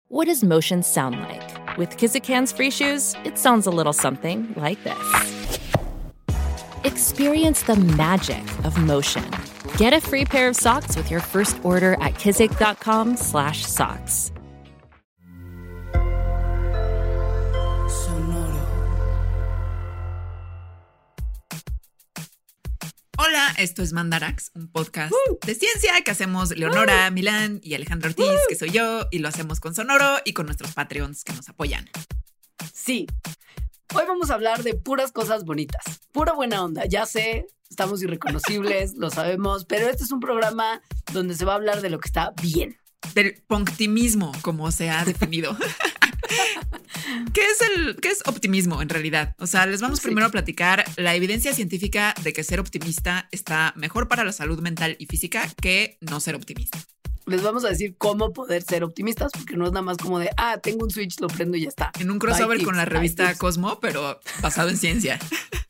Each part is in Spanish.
What does motion sound like? With Kizikans free shoes, it sounds a little something like this. Experience the magic of motion. Get a free pair of socks with your first order at kizik.com/socks. Hola, esto es Mandarax, un podcast de ciencia que hacemos Leonora Milán y Alejandra Ortiz, que soy yo, y lo hacemos con Sonoro y con nuestros Patreons que nos apoyan. Sí, hoy vamos a hablar de puras cosas bonitas, pura buena onda. Ya sé, estamos irreconocibles, lo sabemos, pero este es un programa donde se va a hablar de lo que está bien. Del optimismo, como se ha definido. ¿Qué es optimismo en realidad? O sea, les vamos primero a platicar la evidencia científica de que ser optimista está mejor para la salud mental y física que no ser optimista. Les vamos a decir cómo poder ser optimistas, porque no es nada más como de, tengo un switch, lo prendo y ya está. En un crossover con la revista Cosmo, pero basado en ciencia.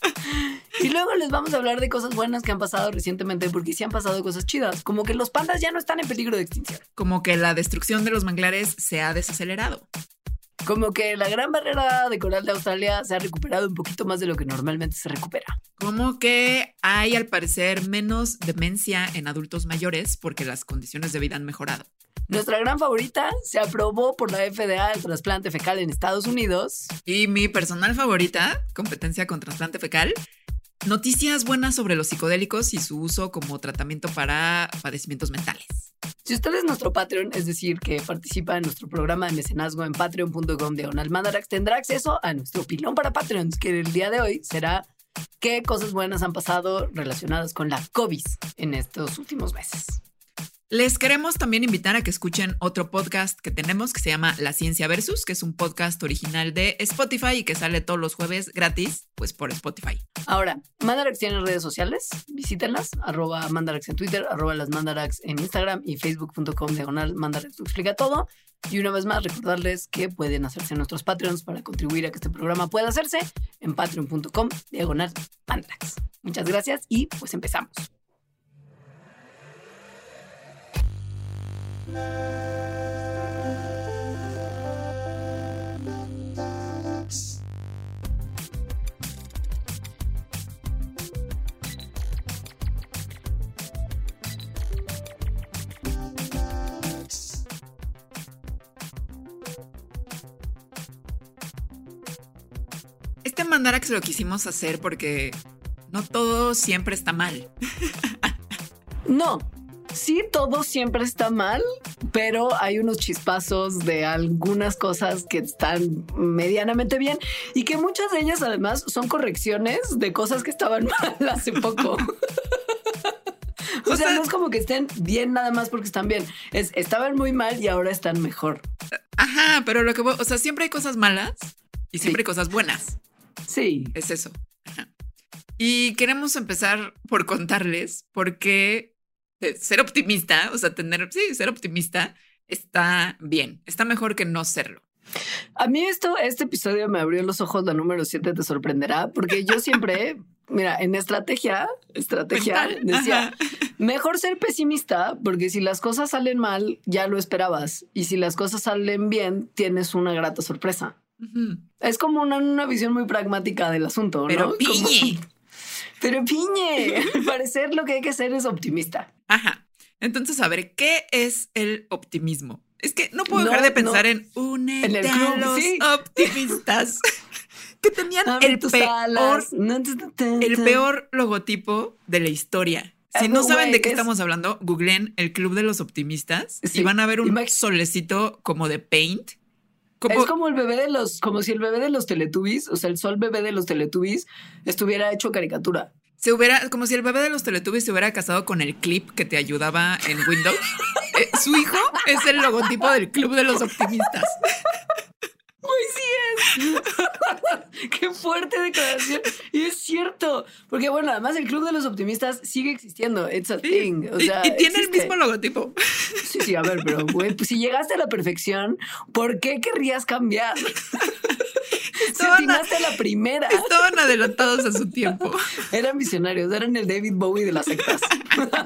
Y luego les vamos a hablar de cosas buenas que han pasado recientemente, porque sí han pasado cosas chidas, como que los pandas ya no están en peligro de extinción. Como que la destrucción de los manglares se ha desacelerado. Como que la gran barrera de coral de Australia se ha recuperado un poquito más de lo que normalmente se recupera. Como que hay, al parecer, menos demencia en adultos mayores porque las condiciones de vida han mejorado. Nuestra gran favorita se aprobó por la FDA el trasplante fecal en Estados Unidos. Y mi personal favorita, competencia con trasplante fecal, noticias buenas sobre los psicodélicos y su uso como tratamiento para padecimientos mentales. Si usted es nuestro Patreon, es decir, que participa en nuestro programa de mecenazgo en patreon.com/Mandarax, tendrá acceso a nuestro pilón para Patreons, que el día de hoy será qué cosas buenas han pasado relacionadas con la COVID en estos últimos meses. Les queremos también invitar a que escuchen otro podcast que tenemos que se llama La Ciencia Versus, que es un podcast original de Spotify y que sale todos los jueves gratis, pues por Spotify. Ahora, Mandarax tiene redes sociales, visítenlas, @Mandarax en Twitter, @lasmandarax en Instagram y facebook.com/Mandarax lo explica todo. Y una vez más, recordarles que pueden hacerse nuestros Patreons para contribuir a que este programa pueda hacerse en patreon.com/Mandarax. Muchas gracias y pues empezamos. Este Mandarax lo quisimos hacer porque no todo siempre está mal. No. Sí, todo siempre está mal, pero hay unos chispazos de algunas cosas que están medianamente bien y que muchas de ellas además son correcciones de cosas que estaban mal hace poco. O sea, no es como que estén bien nada más porque están bien. Estaban muy mal y ahora están mejor. Ajá, pero siempre hay cosas malas y siempre hay cosas buenas. Sí. Es eso. Ajá. Y queremos empezar por contarles por qué ser optimista, ser optimista está bien, está mejor que no serlo. A mí este episodio me abrió los ojos, la número 7 te sorprenderá, porque yo siempre, mira, en estrategia decía, mejor ser pesimista, porque si las cosas salen mal, ya lo esperabas, y si las cosas salen bien, tienes una grata sorpresa. Uh-huh. Es como una visión muy pragmática del asunto, ¿no? Pero piñe. Pero piñe, al parecer lo que hay que hacer es optimista. Ajá. Entonces, a ver, ¿qué es el optimismo? Es que no puedo dejar de pensar en únete a los optimistas que tenían el peor logotipo de la historia. Si no saben de qué estamos hablando, googleen el Club de los Optimistas y van a ver un solecito como de Paint. Es como como si el bebé de los Teletubbies, o sea, el sol bebé de los Teletubbies estuviera hecho caricatura. Como si el bebé de los Teletubbies se hubiera casado con el clip que te ayudaba en Windows. Su hijo es el logotipo del Club de los Optimistas. Pues sí es. Qué fuerte declaración. Y es cierto. Porque bueno, además el Club de los Optimistas sigue existiendo. It's a thing. O sea, y tiene el mismo logotipo. Sí, a ver, pero güey, pues si llegaste a la perfección, ¿por qué querrías cambiar? Si atinaste a la primera. Estaban adelantados a su tiempo. Eran visionarios, eran el David Bowie de las sectas.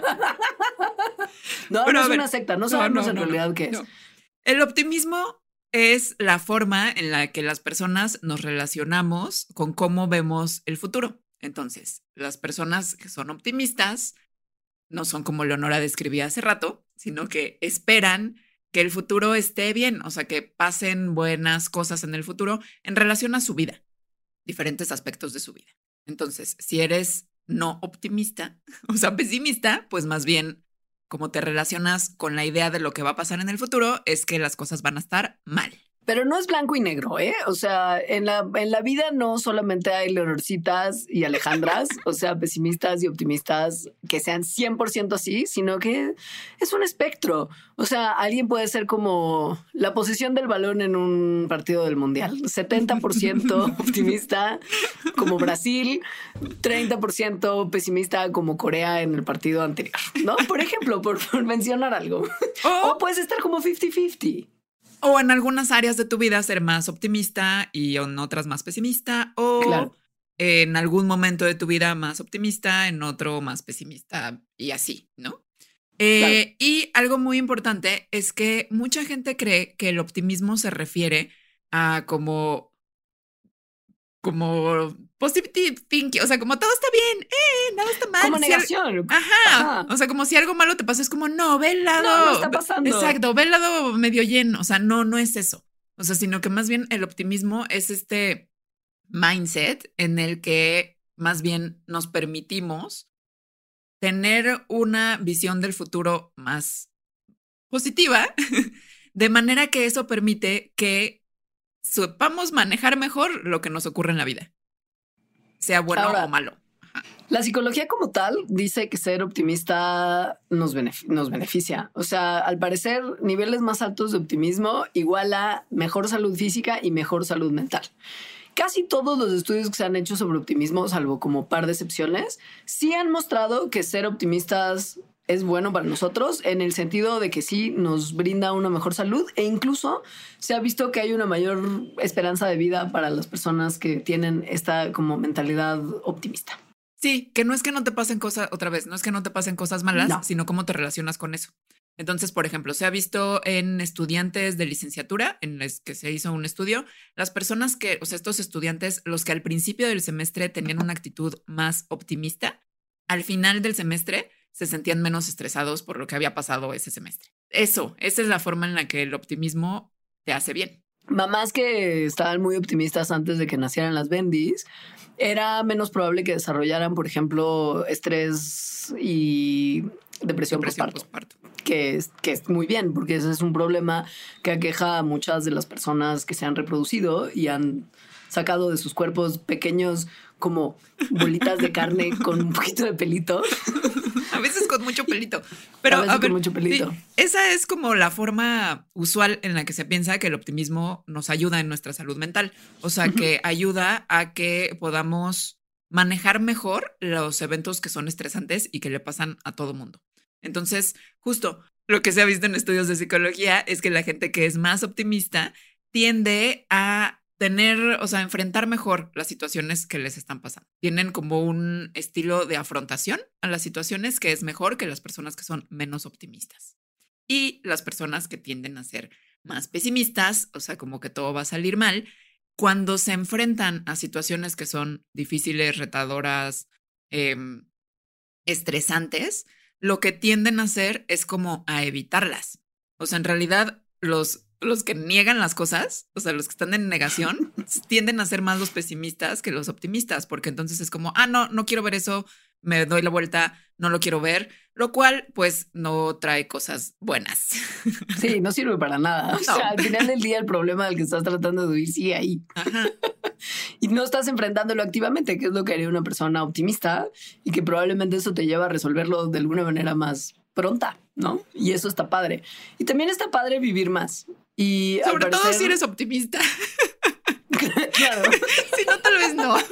No, pero no es una secta, no sabemos en realidad qué es. El optimismo es la forma en la que las personas nos relacionamos con cómo vemos el futuro. Entonces, las personas que son optimistas no son como Leonora describía hace rato, sino que esperan que el futuro esté bien, o sea, que pasen buenas cosas en el futuro en relación a su vida, diferentes aspectos de su vida. Entonces, si eres no optimista, o sea, pesimista, pues más bien como te relacionas con la idea de lo que va a pasar en el futuro es que las cosas van a estar mal. Pero no es blanco y negro, ¿eh? O sea, en la vida no solamente hay Leonorcitas y Alejandras, o sea, pesimistas y optimistas que sean 100% así, sino que es un espectro. O sea, alguien puede ser como la posición del balón en un partido del Mundial. 70% optimista como Brasil, 30% pesimista como Corea en el partido anterior, ¿no? Por ejemplo, por mencionar algo. O puedes estar como 50-50. O en algunas áreas de tu vida ser más optimista y en otras más pesimista. O claro, en algún momento de tu vida más optimista, en otro más pesimista y así, ¿no? Claro. Y algo muy importante es que mucha gente cree que el optimismo se refiere a como positive thinking, o sea, como todo está bien, nada está mal. Como negación. Ajá. O sea, como si algo malo te pasa, es como, no, ve el lado. No está pasando. Exacto, ve el lado medio lleno. O sea, no es eso. O sea, sino que más bien el optimismo es este mindset en el que más bien nos permitimos tener una visión del futuro más positiva, de manera que eso permite que sepamos manejar mejor lo que nos ocurre en la vida, sea bueno o malo. Ajá. La psicología como tal dice que ser optimista nos beneficia. O sea, al parecer, niveles más altos de optimismo igual a mejor salud física y mejor salud mental. Casi todos los estudios que se han hecho sobre optimismo, salvo como par de excepciones, sí han mostrado que ser optimistas es bueno para nosotros en el sentido de que sí nos brinda una mejor salud e incluso se ha visto que hay una mayor esperanza de vida para las personas que tienen esta como mentalidad optimista. Sí, que no es que no te pasen cosas, otra vez, no es que no te pasen cosas malas, no, sino cómo te relacionas con eso. Entonces, por ejemplo, se ha visto en estudiantes de licenciatura, en los que se hizo un estudio, las personas que, o sea, estos estudiantes, los que al principio del semestre tenían una actitud más optimista, al final del semestre se sentían menos estresados por lo que había pasado ese semestre. Esa es la forma en la que el optimismo te hace bien. Mamás que estaban muy optimistas antes de que nacieran las bendis, era menos probable que desarrollaran, por ejemplo, estrés y depresión postparto. Que es muy bien, porque ese es un problema que aqueja a muchas de las personas que se han reproducido y han sacado de sus cuerpos pequeños como bolitas de carne con un poquito de pelito. A veces con mucho pelito. Pero a veces con mucho pelito. Sí, esa es como la forma usual en la que se piensa que el optimismo nos ayuda en nuestra salud mental. O sea, que ayuda a que podamos manejar mejor los eventos que son estresantes y que le pasan a todo mundo. Entonces, justo lo que se ha visto en estudios de psicología es que la gente que es más optimista tiende a enfrentar mejor las situaciones que les están pasando. Tienen como un estilo de afrontación a las situaciones que es mejor que las personas que son menos optimistas. Y las personas que tienden a ser más pesimistas, o sea, como que todo va a salir mal, cuando se enfrentan a situaciones que son difíciles, retadoras, estresantes, lo que tienden a hacer es como a evitarlas. O sea, en realidad los que niegan las cosas, o sea, los que están en negación, tienden a ser más los pesimistas que los optimistas, porque entonces es como, no quiero ver eso, me doy la vuelta, no lo quiero ver, lo cual pues no trae cosas buenas. Sí, no sirve para nada. No. O sea, al final del día el problema del que estás tratando de huir sigue ahí. Ajá. Y no estás enfrentándolo activamente, que es lo que haría una persona optimista y que probablemente eso te lleva a resolverlo de alguna manera más pronta, ¿no? Y eso está padre. Y también está padre vivir más. Y sobre todo si eres optimista. Claro. Si no, tal vez no.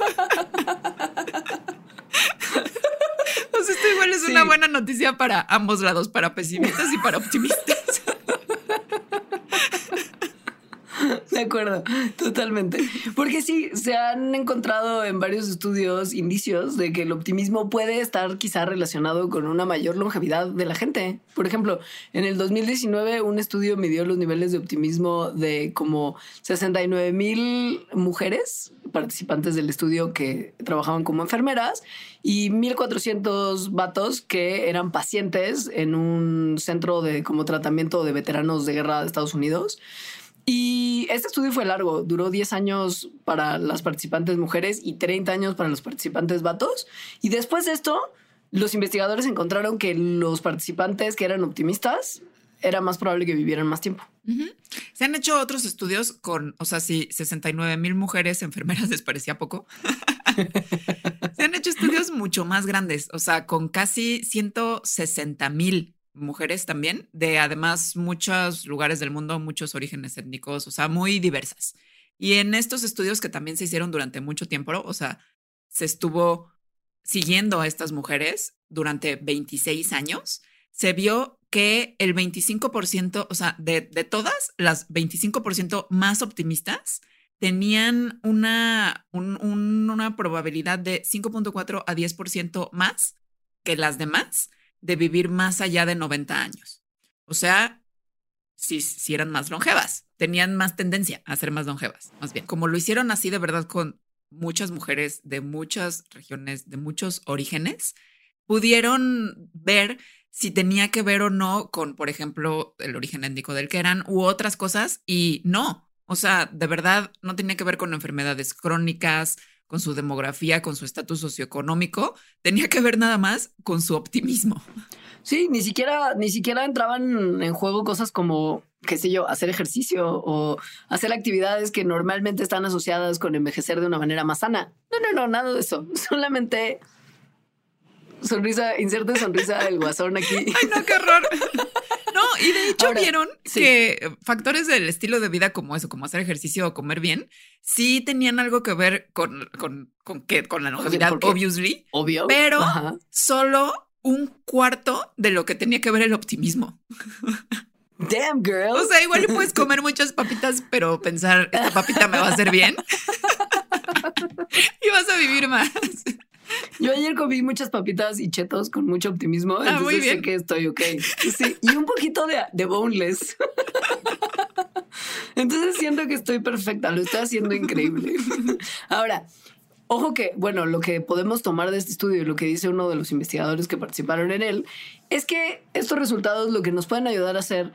Pues esto igual es una buena noticia para ambos lados, para pesimistas y para optimistas. De acuerdo, totalmente. Porque sí, se han encontrado en varios estudios indicios de que el optimismo puede estar quizá relacionado con una mayor longevidad de la gente. Por ejemplo, en el 2019 un estudio midió los niveles de optimismo de como 69,000 mujeres participantes del estudio que trabajaban como enfermeras y 1,400 vatos que eran pacientes en un centro de como tratamiento de veteranos de guerra de Estados Unidos. Y este estudio fue largo, duró 10 años para las participantes mujeres y 30 años para los participantes vatos. Y después de esto, los investigadores encontraron que los participantes que eran optimistas era más probable que vivieran más tiempo. Uh-huh. Se han hecho otros estudios con, o sea, si 69,000 mujeres enfermeras les parecía poco. Se han hecho estudios mucho más grandes, o sea, con casi 160,000 mujeres también, de además muchos lugares del mundo, muchos orígenes étnicos, o sea, muy diversas. Y en estos estudios que también se hicieron durante mucho tiempo, o sea, se estuvo siguiendo a estas mujeres durante 26 años, se vio que el 25%, o sea, de todas las 25% más optimistas tenían una probabilidad de 5.4 a 10% más que las demás de vivir más allá de 90 años. O sea, si eran más longevas, tenían más tendencia a ser más longevas, más bien. Como lo hicieron así de verdad con muchas mujeres de muchas regiones, de muchos orígenes, pudieron ver si tenía que ver o no con, por ejemplo, el origen étnico del que eran u otras cosas, y no. O sea, de verdad no tenía que ver con enfermedades crónicas, con su demografía, con su estatus socioeconómico, tenía que ver nada más con su optimismo. Sí, ni siquiera entraban en juego cosas como, qué sé yo, hacer ejercicio o hacer actividades que normalmente están asociadas con envejecer de una manera más sana. No, nada de eso. Solamente sonrisa, inserte sonrisa del guasón aquí. Ay, no, qué horror. No, y de hecho ahora, vieron que factores del estilo de vida como eso, como hacer ejercicio o comer bien, sí tenían algo que ver con la longevidad, obviously. Obvio. Pero solo 1/4 de lo que tenía que ver el optimismo. Damn, girl. O sea, igual puedes comer muchas papitas, pero pensar, esta papita me va a hacer bien. Y vas a vivir más. Yo ayer comí muchas papitas y chetos con mucho optimismo. Entonces muy bien. Sé que estoy ok. Sí, y un poquito de boneless. Entonces siento que estoy perfecta. Lo estoy haciendo increíble. Ahora, ojo que, bueno, lo que podemos tomar de este estudio y lo que dice uno de los investigadores que participaron en él es que estos resultados lo que nos pueden ayudar a hacer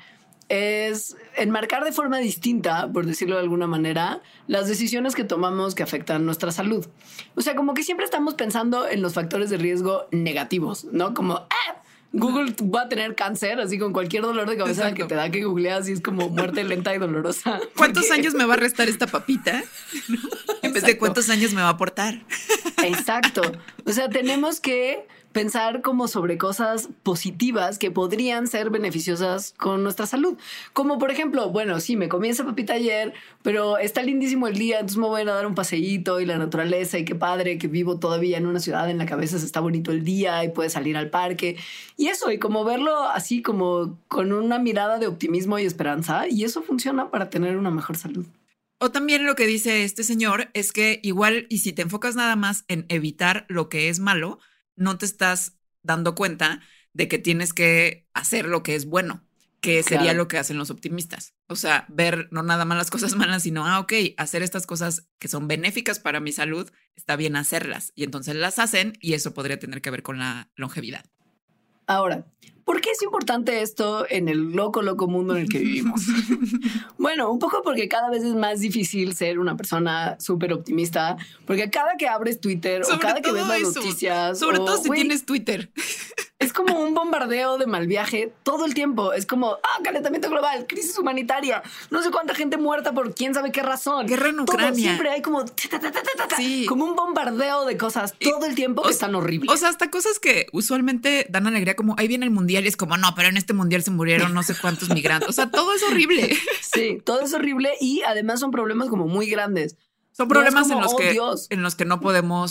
es enmarcar de forma distinta, por decirlo de alguna manera, las decisiones que tomamos que afectan nuestra salud. O sea, como que siempre estamos pensando en los factores de riesgo negativos, ¿no? Como, Google va a tener cáncer, así con cualquier dolor de cabeza. Exacto. Que te da que googleas y es como muerte lenta y dolorosa. ¿Cuántos años me va a restar esta papita? En vez de cuántos años me va a aportar. Exacto. O sea, tenemos que pensar como sobre cosas positivas que podrían ser beneficiosas con nuestra salud. Como por ejemplo, bueno, sí, me comí esa papita ayer, pero está lindísimo el día, entonces me voy a ir a dar un paseíto y la naturaleza y qué padre que vivo todavía en una ciudad en la que a veces está bonito el día y puedes salir al parque. Y eso, y como verlo así como con una mirada de optimismo y esperanza, y eso funciona para tener una mejor salud. O también lo que dice este señor es que igual, y si te enfocas nada más en evitar lo que es malo, no te estás dando cuenta de que tienes que hacer lo que es bueno, que sería lo que hacen los optimistas. O sea, ver no nada más las cosas malas, sino, ok, hacer estas cosas que son benéficas para mi salud, está bien hacerlas. Y entonces las hacen y eso podría tener que ver con la longevidad. Ahora, ¿por qué es importante esto en el loco mundo en el que vivimos? Bueno, un poco porque cada vez es más difícil ser una persona súper optimista, porque cada que abres Twitter o cada que ves las noticias... Sobre todo si tienes Twitter. Es como un bombardeo de mal viaje todo el tiempo. Es como, calentamiento global, crisis humanitaria, no sé cuánta gente muerta por quién sabe qué razón. Guerra en Ucrania. Todo siempre hay como... Sí. Como un bombardeo de cosas todo el tiempo que están horribles. O sea, hasta cosas que usualmente dan alegría, como ahí viene el mundial y es como, no, pero en este mundial se murieron no sé cuántos migrantes. O sea, todo es horrible. Sí, todo es horrible y además son problemas como muy grandes. Son problemas en los que no podemos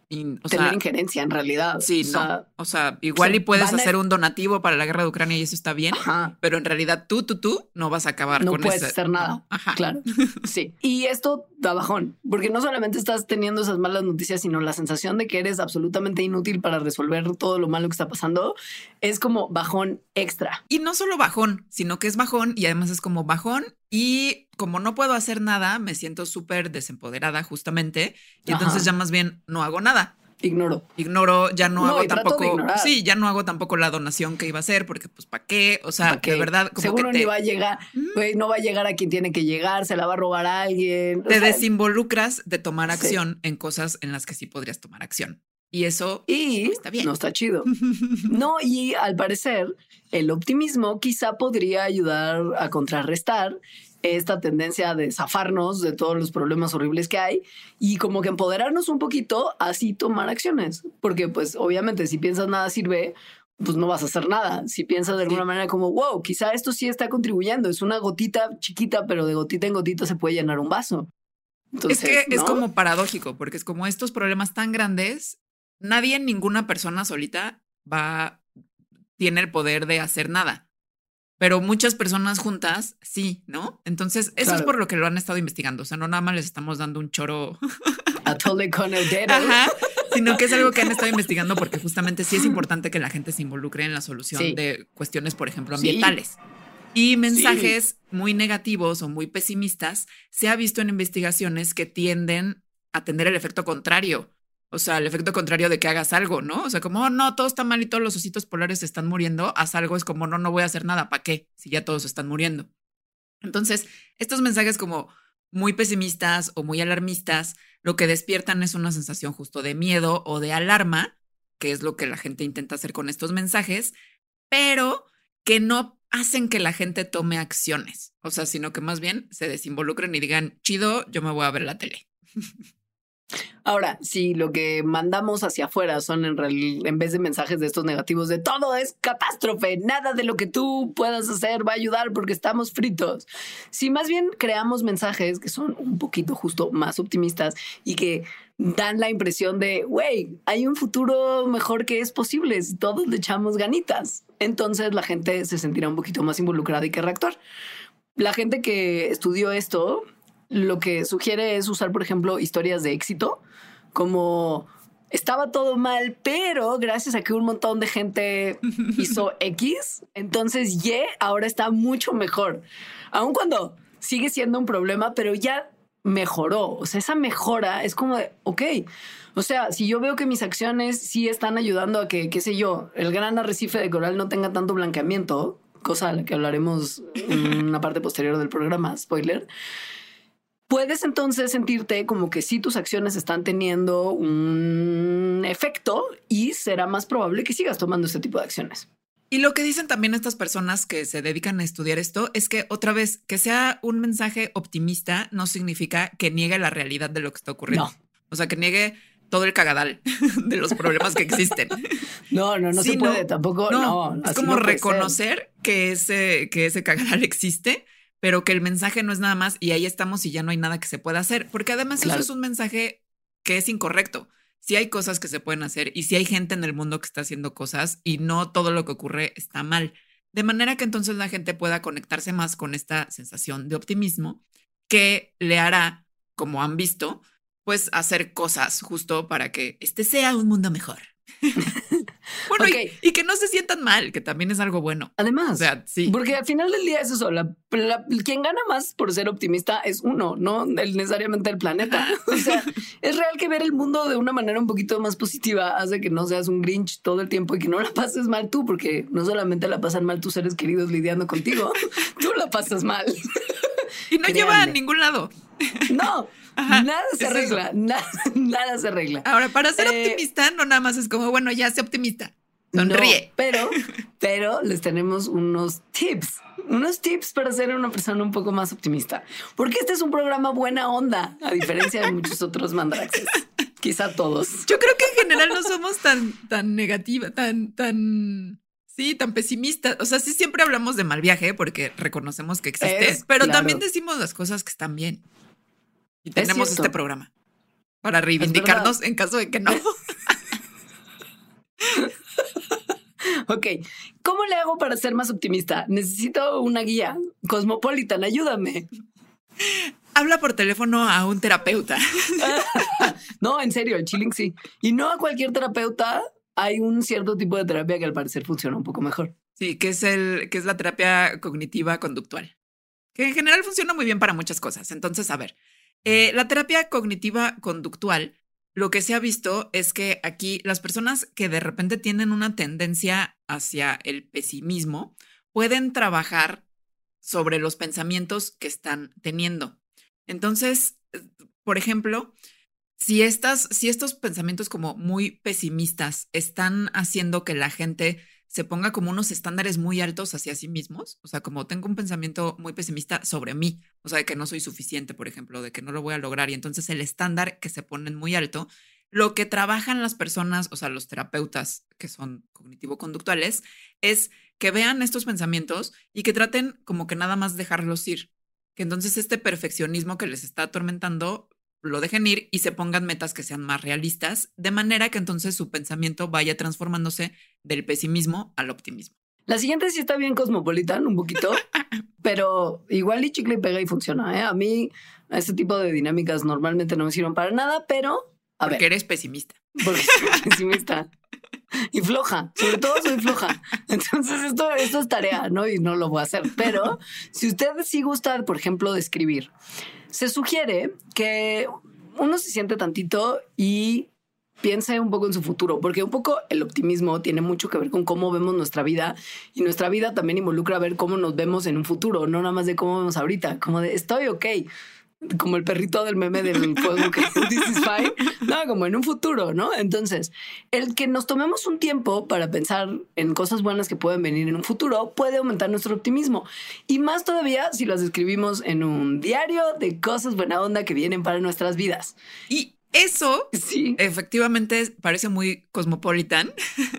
tener injerencia en realidad. Sí, o sea, igual y puedes hacer un donativo para la guerra de Ucrania y eso está bien, pero en realidad tú no vas a acabar con eso. No puedes hacer nada. Ajá. Claro. Sí. Y esto da bajón, porque no solamente estás teniendo esas malas noticias, sino la sensación de que eres absolutamente inútil para resolver todo lo malo que está pasando. Es como bajón extra. Y no solo bajón, sino que es bajón y además es como bajón y como no puedo hacer nada, me siento súper desempoderada justamente y entonces ya más bien no hago nada. Ignoro, ya no hago tampoco. Sí, ya no hago tampoco la donación que iba a hacer porque pues ¿para qué? O sea, de verdad como seguro ni va a llegar, no va a llegar a quien tiene que llegar, se la va a robar a alguien. Te desinvolucras de tomar acción en cosas en las que sí podrías tomar acción. Y eso no está bien. No está chido. No, y al parecer el optimismo quizá podría ayudar a contrarrestar esta tendencia de zafarnos de todos los problemas horribles que hay y como que empoderarnos un poquito, así tomar acciones. Porque pues obviamente si piensas nada sirve, pues no vas a hacer nada. Si piensas de alguna manera como, wow, quizá esto sí está contribuyendo. Es una gotita chiquita, pero de gotita en gotita se puede llenar un vaso. Entonces, es que es como paradójico, porque es como estos problemas tan grandes, ninguna persona solita tiene el poder de hacer nada. Pero muchas personas juntas, sí, ¿no? Entonces, eso es por lo que lo han estado investigando. O sea, no nada más les estamos dando un choro atole con el dedo. Ajá, sino que es algo que han estado investigando porque justamente sí es importante que la gente se involucre en la solución de cuestiones, por ejemplo, ambientales. Y mensajes muy negativos o muy pesimistas se ha visto en investigaciones que tienden a tener el efecto contrario. O sea, el efecto contrario de que hagas algo, ¿no? O sea, como, oh, no, todo está mal y todos los ositos polares se están muriendo. Haz algo, es como, no voy a hacer nada. ¿Para qué? Si ya todos están muriendo. Entonces, estos mensajes como muy pesimistas o muy alarmistas, lo que despiertan es una sensación justo de miedo o de alarma, que es lo que la gente intenta hacer con estos mensajes, pero que no hacen que la gente tome acciones. O sea, sino que más bien se desinvolucren y digan, chido, yo me voy a ver la tele. Ahora, si lo que mandamos hacia afuera son en vez de mensajes de estos negativos de todo es catástrofe, nada de lo que tú puedas hacer va a ayudar porque estamos fritos. Si más bien creamos mensajes que son un poquito justo más optimistas y que dan la impresión de, güey, hay un futuro mejor que es posible si todos le echamos ganitas. Entonces la gente se sentirá un poquito más involucrada y querrá actuar. La gente que estudió esto lo que sugiere es usar, por ejemplo, historias de éxito, como estaba todo mal, pero gracias a que un montón de gente hizo X, entonces Y ahora está mucho mejor. Aun cuando sigue siendo un problema, pero ya mejoró. O sea, esa mejora es como de, ok, o sea, si yo veo que mis acciones sí están ayudando a que, qué sé yo, el gran arrecife de coral no tenga tanto blanqueamiento, cosa a la que hablaremos en una parte posterior del programa, spoiler, puedes entonces sentirte como que sí tus acciones están teniendo un efecto y será más probable que sigas tomando este tipo de acciones. Y lo que dicen también estas personas que se dedican a estudiar esto es que otra vez, que sea un mensaje optimista no significa que niegue la realidad de lo que está ocurriendo. No. O sea, que niegue todo el cagadal de los problemas que existen. No sí, se puede tampoco. No, es como reconocer que ese cagadal existe, pero que el mensaje no es nada más y ahí estamos y ya no hay nada que se pueda hacer. Porque además eso es un mensaje que es incorrecto. Sí hay cosas que se pueden hacer y sí hay gente en el mundo que está haciendo cosas y no todo lo que ocurre está mal. De manera que entonces la gente pueda conectarse más con esta sensación de optimismo que le hará, como han visto, pues hacer cosas justo para que este sea un mundo mejor. Bueno, okay. y que no se sientan mal, que también es algo bueno. Además, o sea, sí. Porque al final del día es eso, quien gana más por ser optimista es uno, no necesariamente el planeta. O sea, es real que ver el mundo de una manera un poquito más positiva hace que no seas un Grinch todo el tiempo y que no la pases mal tú, porque no solamente la pasan mal tus seres queridos lidiando contigo, tú la pasas mal. Y no lleva a ningún lado. No. Ajá, nada se arregla, nada se arregla. Ahora, para ser optimista, no nada más es como, bueno, ya sé optimista. Sonríe. No, pero les tenemos unos tips para ser una persona un poco más optimista. Porque este es un programa buena onda, a diferencia de muchos otros mandraxes. Quizá todos. Yo creo que en general no somos tan negativa, tan pesimistas. O sea, sí siempre hablamos de mal viaje porque reconocemos que existe, pero también decimos las cosas que están bien. Y tenemos este programa. para reivindicarnos en caso de que no. Ok, ¿cómo le hago para ser más optimista? Necesito una guía. Cosmopolitan, ayúdame. Habla por teléfono a un terapeuta. No, en serio, el chilling sí. Y no a cualquier terapeuta. Hay un cierto tipo de terapia que al parecer funciona un poco mejor. Sí, que es la terapia cognitiva conductual, que en general funciona muy bien para muchas cosas. Entonces, a ver, la terapia cognitiva conductual, lo que se ha visto es que aquí las personas que de repente tienen una tendencia hacia el pesimismo pueden trabajar sobre los pensamientos que están teniendo. Entonces, por ejemplo, si estos pensamientos como muy pesimistas están haciendo que la gente se ponga como unos estándares muy altos hacia sí mismos, o sea, como tengo un pensamiento muy pesimista sobre mí, o sea, de que no soy suficiente, por ejemplo, de que no lo voy a lograr, y entonces el estándar que se ponen muy alto, lo que trabajan las personas, o sea, los terapeutas que son cognitivo-conductuales, es que vean estos pensamientos y que traten como que nada más dejarlos ir, que entonces este perfeccionismo que les está atormentando lo dejen ir y se pongan metas que sean más realistas, de manera que entonces su pensamiento vaya transformándose del pesimismo al optimismo. La siguiente sí está bien cosmopolitan, un poquito, pero igual y chicle y pega y funciona, ¿eh? A mí este tipo de dinámicas normalmente no me sirven para nada, pero porque eres pesimista. Porque soy pesimista. Y floja, sobre todo soy floja. Entonces esto es tarea, ¿no? Y no lo voy a hacer. Pero si usted sí gusta, por ejemplo, de escribir, se sugiere que uno se siente tantito y piense un poco en su futuro, porque un poco el optimismo tiene mucho que ver con cómo vemos nuestra vida, y nuestra vida también involucra ver cómo nos vemos en un futuro, no nada más de cómo vemos ahorita, como de estoy ok. Como el perrito del meme del juego que this is fine. No, como en un futuro, ¿no? Entonces, el que nos tomemos un tiempo para pensar en cosas buenas que pueden venir en un futuro puede aumentar nuestro optimismo. Y más todavía si las escribimos en un diario de cosas buena onda que vienen para nuestras vidas. Y eso, sí, efectivamente parece muy cosmopolitan,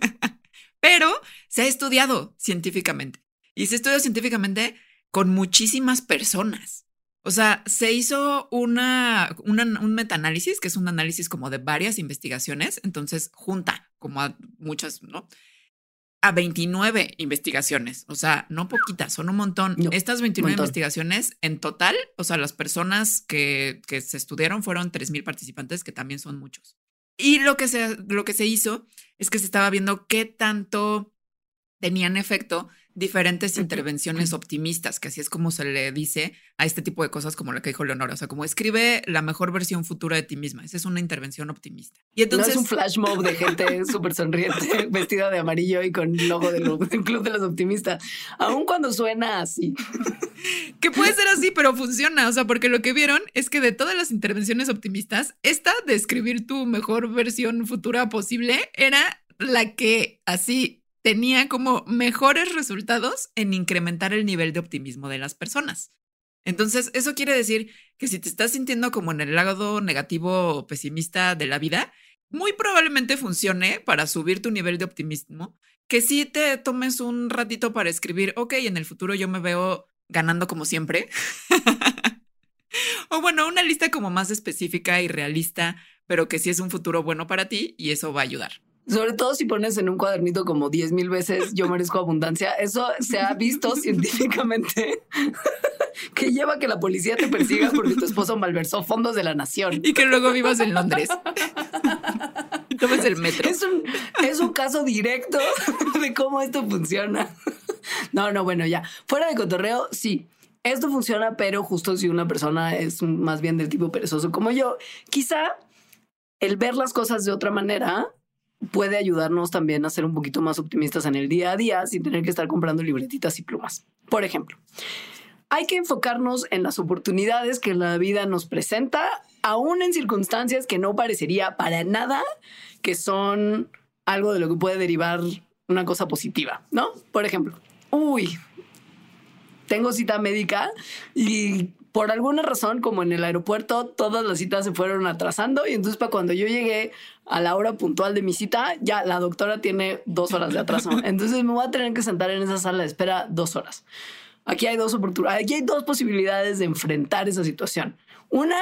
pero se ha estudiado científicamente. Y se estudió científicamente con muchísimas personas. O sea, se hizo un metaanálisis, que es un análisis como de varias investigaciones. Entonces junta como a muchas, ¿no? A 29 investigaciones. O sea, no poquitas, son un montón. No, estas 29 investigaciones en total, o sea, las personas que se estudiaron fueron 3,000 participantes, que también son muchos. Y lo que se hizo es que se estaba viendo qué tanto tenían efecto diferentes intervenciones optimistas, que así es como se le dice a este tipo de cosas, como la que dijo Leonora. O sea, como escribe la mejor versión futura de ti misma. Esa es una intervención optimista. Y entonces no es un flash mob de gente súper sonriente, vestida de amarillo y con el logo del Club de los Optimistas, aun cuando suena así. Que puede ser así, pero funciona. O sea, porque lo que vieron es que de todas las intervenciones optimistas, esta de escribir tu mejor versión futura posible era la que así tenía como mejores resultados en incrementar el nivel de optimismo de las personas. Entonces, eso quiere decir que si te estás sintiendo como en el lado negativo o pesimista de la vida, muy probablemente funcione para subir tu nivel de optimismo, que si te tomes un ratito para escribir, ok, en el futuro yo me veo ganando como siempre. O bueno, una lista como más específica y realista, pero que sí es un futuro bueno para ti, y eso va a ayudar. Sobre todo si pones en un cuadernito como 10,000 veces yo merezco abundancia. Eso se ha visto científicamente que lleva a que la policía te persiga porque tu esposo malversó fondos de la nación. Y que luego vivas en Londres. Tomes el metro. Es un caso directo de cómo esto funciona. No, bueno, ya. Fuera de cotorreo, sí. Esto funciona, pero justo si una persona es más bien del tipo perezoso como yo, quizá el ver las cosas de otra manera puede ayudarnos también a ser un poquito más optimistas en el día a día sin tener que estar comprando libretitas y plumas. Por ejemplo, hay que enfocarnos en las oportunidades que la vida nos presenta, aún en circunstancias que no parecería para nada que son algo de lo que puede derivar una cosa positiva, ¿no? Por ejemplo, tengo cita médica y por alguna razón, como en el aeropuerto, todas las citas se fueron atrasando y entonces para cuando yo llegué a la hora puntual de mi cita, ya la doctora tiene 2 horas de atraso. Entonces me voy a tener que sentar en esa sala de espera 2 horas. Aquí hay 2 oportunidades, aquí hay 2 posibilidades de enfrentar esa situación. Una,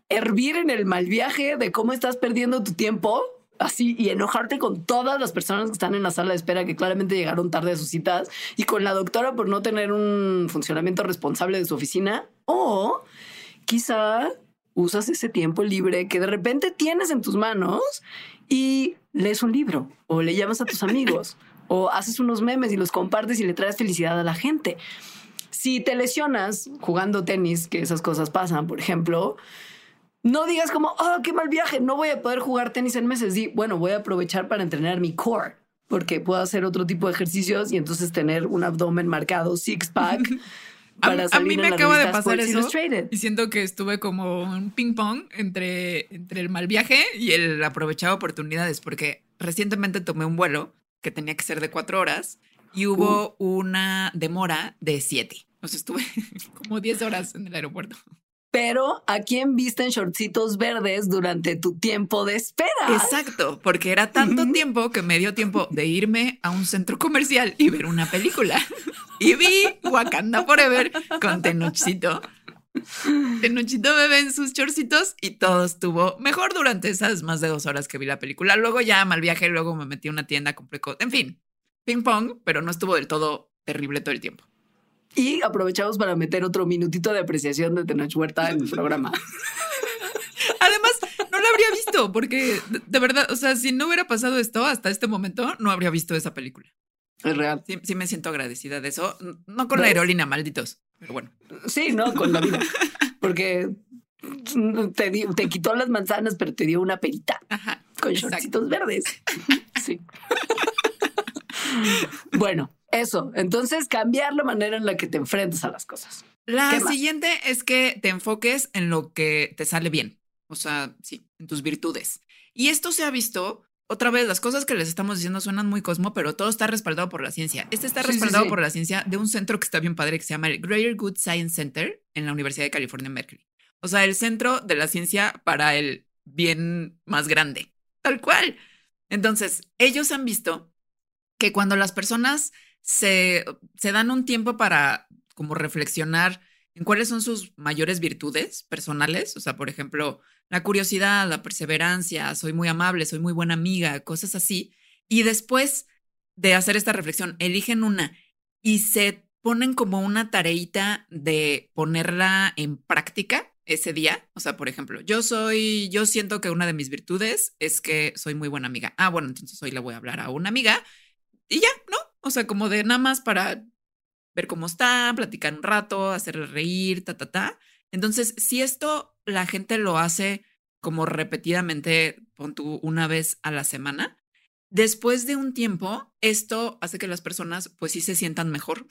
hervir en el mal viaje de cómo estás perdiendo tu tiempo así y enojarte con todas las personas que están en la sala de espera que claramente llegaron tarde a sus citas y con la doctora por no tener un funcionamiento responsable de su oficina. O quizá usas ese tiempo libre que de repente tienes en tus manos y lees un libro o le llamas a tus amigos o haces unos memes y los compartes y le traes felicidad a la gente. Si te lesionas jugando tenis, que esas cosas pasan, por ejemplo, no digas como, oh, qué mal viaje, no voy a poder jugar tenis en meses. Di, bueno, voy a aprovechar para entrenar mi core porque puedo hacer otro tipo de ejercicios y entonces tener un abdomen marcado, six-pack. A mí me acaba de pasar eso y siento que estuve como un ping pong entre el mal viaje y el aprovechar oportunidades, porque recientemente tomé un vuelo que tenía que ser de 4 horas y hubo una demora de 7. O sea, estuve como 10 horas en el aeropuerto. Pero ¿a quién viste en shortcitos verdes durante tu tiempo de espera? Exacto, porque era tanto tiempo que me dio tiempo de irme a un centro comercial y ver una película. Y vi Wakanda Forever con Tenochcito. Tenochcito bebé en sus shortcitos y todo estuvo mejor durante esas más de 2 horas que vi la película. Luego ya mal viaje, luego me metí a una tienda, compré en fin, ping pong, pero no estuvo del todo terrible todo el tiempo. Y aprovechamos para meter otro minutito de apreciación de Tenoch Huerta en el programa. Además, no la habría visto porque de verdad, o sea, si no hubiera pasado esto hasta este momento, no habría visto esa película. Es real. Sí me siento agradecida de eso. No con la aerolínea, malditos, pero bueno. Sí, no, con la vida. Porque te quitó las manzanas, pero te dio una perita. Ajá, con shortcitos verdes. Sí. Bueno, eso. Entonces, cambiar la manera en la que te enfrentas a las cosas. La siguiente es que te enfoques en lo que te sale bien. O sea, sí, en tus virtudes. Y esto se ha visto, otra vez, las cosas que les estamos diciendo suenan muy cosmo, pero todo está respaldado por la ciencia. Este está respaldado por la ciencia de un centro que está bien padre que se llama el Greater Good Science Center en la Universidad de California en Berkeley. O sea, el centro de la ciencia para el bien más grande. Tal cual. Entonces, ellos han visto que cuando las personas se dan un tiempo para como reflexionar en cuáles son sus mayores virtudes personales, o sea, por ejemplo, la curiosidad, la perseverancia, soy muy amable, soy muy buena amiga, cosas así, y después de hacer esta reflexión, eligen una y se ponen como una tareita de ponerla en práctica ese día. O sea, por ejemplo, yo siento que una de mis virtudes es que soy muy buena amiga. Ah, bueno, entonces hoy le voy a hablar a una amiga y ya, ¿no? O sea, como de nada más para ver cómo está, platicar un rato, hacerle reír, Entonces, si esto la gente lo hace como repetidamente, pon tú una vez a la semana, después de un tiempo, esto hace que las personas pues sí se sientan mejor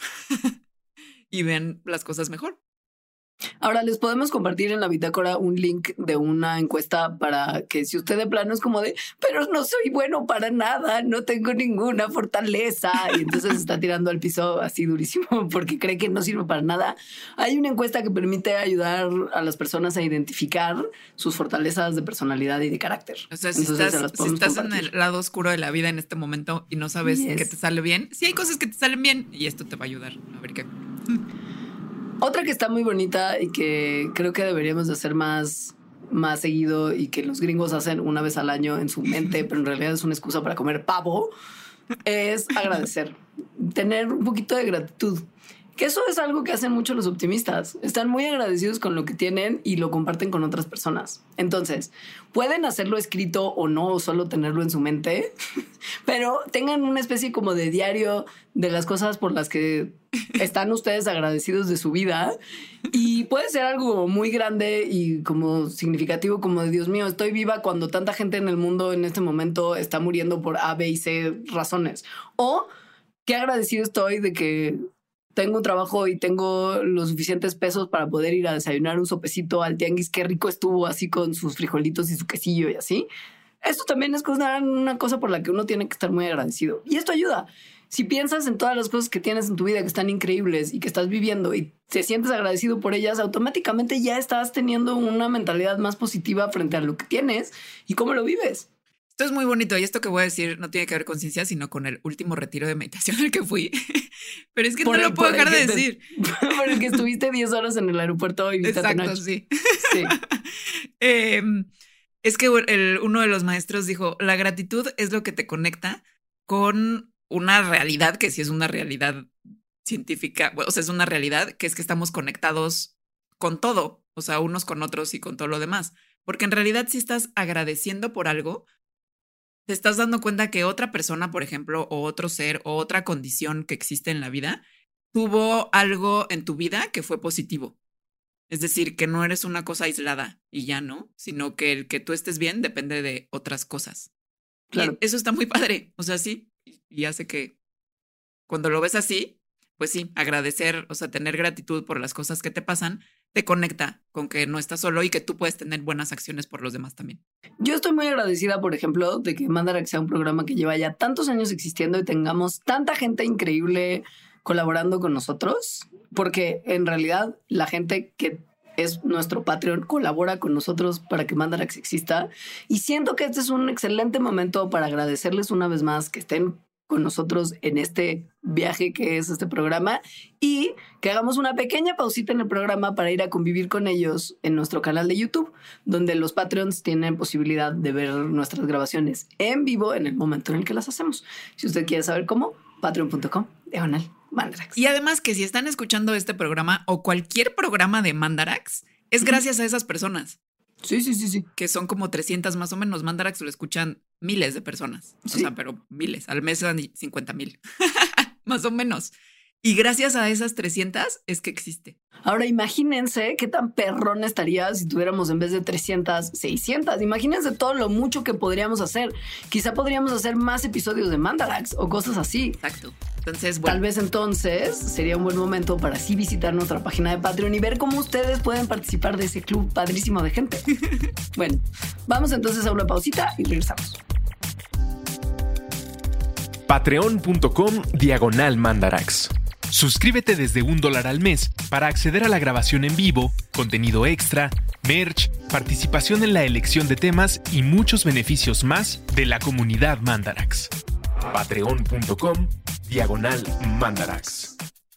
y ven las cosas mejor. Ahora, les podemos compartir en la bitácora un link de una encuesta para que si usted de plano es como de, pero no soy bueno para nada, no tengo ninguna fortaleza, y entonces está tirando al piso así durísimo porque cree que no sirve para nada. Hay una encuesta que permite ayudar a las personas a identificar sus fortalezas de personalidad y de carácter. O sea, si estás en el lado oscuro de la vida en este momento y no sabes qué te sale bien, sí hay cosas que te salen bien y esto te va a ayudar a ver qué. Otra que está muy bonita y que creo que deberíamos de hacer más seguido y que los gringos hacen una vez al año en su mente, pero en realidad es una excusa para comer pavo, es agradecer, tener un poquito de gratitud. Que eso es algo que hacen mucho los optimistas. Están muy agradecidos con lo que tienen y lo comparten con otras personas. Entonces, pueden hacerlo escrito o no, o solo tenerlo en su mente, pero tengan una especie como de diario de las cosas por las que están ustedes agradecidos de su vida. Y puede ser algo muy grande y como significativo, como de Dios mío, estoy viva cuando tanta gente en el mundo en este momento está muriendo por A, B y C razones. O qué agradecido estoy de que tengo un trabajo y tengo los suficientes pesos para poder ir a desayunar un sopecito al tianguis. Qué rico estuvo así con sus frijolitos y su quesillo y así. Esto también es una cosa por la que uno tiene que estar muy agradecido. Y esto ayuda. Si piensas en todas las cosas que tienes en tu vida que están increíbles y que estás viviendo y te sientes agradecido por ellas, automáticamente ya estás teniendo una mentalidad más positiva frente a lo que tienes y cómo lo vives. Esto es muy bonito y esto que voy a decir no tiene que ver con ciencia, sino con el último retiro de meditación al que fui. Pero es que no lo puedo dejar de decir. Por el que estuviste 10 horas en el aeropuerto y viste a Tenoch. Sí. Es que uno de los maestros dijo, la gratitud es lo que te conecta con una realidad, que sí es una realidad científica, o sea, es una realidad que es que estamos conectados con todo, o sea, unos con otros y con todo lo demás. Porque en realidad si estás agradeciendo por algo, te estás dando cuenta que otra persona, por ejemplo, o otro ser, o otra condición que existe en la vida, tuvo algo en tu vida que fue positivo. Es decir, que no eres una cosa aislada y ya no, sino que el que tú estés bien depende de otras cosas. Claro. Y eso está muy padre. O sea, sí. Y hace que cuando lo ves así, pues sí, agradecer, o sea, tener gratitud por las cosas que te pasan, te conecta con que no estás solo y que tú puedes tener buenas acciones por los demás también. Yo estoy muy agradecida, por ejemplo, de que Mandarax sea un programa que lleva ya tantos años existiendo y tengamos tanta gente increíble colaborando con nosotros, porque en realidad la gente que es nuestro Patreon colabora con nosotros para que Mandarax exista, y siento que este es un excelente momento para agradecerles una vez más que estén con nosotros en este viaje que es este programa y que hagamos una pequeña pausita en el programa para ir a convivir con ellos en nuestro canal de YouTube, donde los Patreons tienen posibilidad de ver nuestras grabaciones en vivo en el momento en el que las hacemos. Si usted quiere saber cómo, patreon.com/Mandarax. Y además que si están escuchando este programa o cualquier programa de Mandarax, es gracias a esas personas. Sí. Que son como 300 más o menos. Mandarax lo escuchan miles de personas. Sí. O sea, pero miles. Al mes son 50,000. Más o menos. Y gracias a esas 300 es que existe. Ahora imagínense qué tan perrón estaría si tuviéramos en vez de 300, 600. Imagínense todo lo mucho que podríamos hacer. Quizá podríamos hacer más episodios de Mandarax o cosas así. Exacto. Entonces, bueno. Tal vez entonces sería un buen momento para sí visitar nuestra página de Patreon y ver cómo ustedes pueden participar de ese club padrísimo de gente. Bueno, vamos entonces a una pausita y regresamos. Patreon.com/Mandarax. Suscríbete desde $1 al mes para acceder a la grabación en vivo, contenido extra, merch, participación en la elección de temas y muchos beneficios más de la comunidad Mandarax. Patreon.com/Mandarax.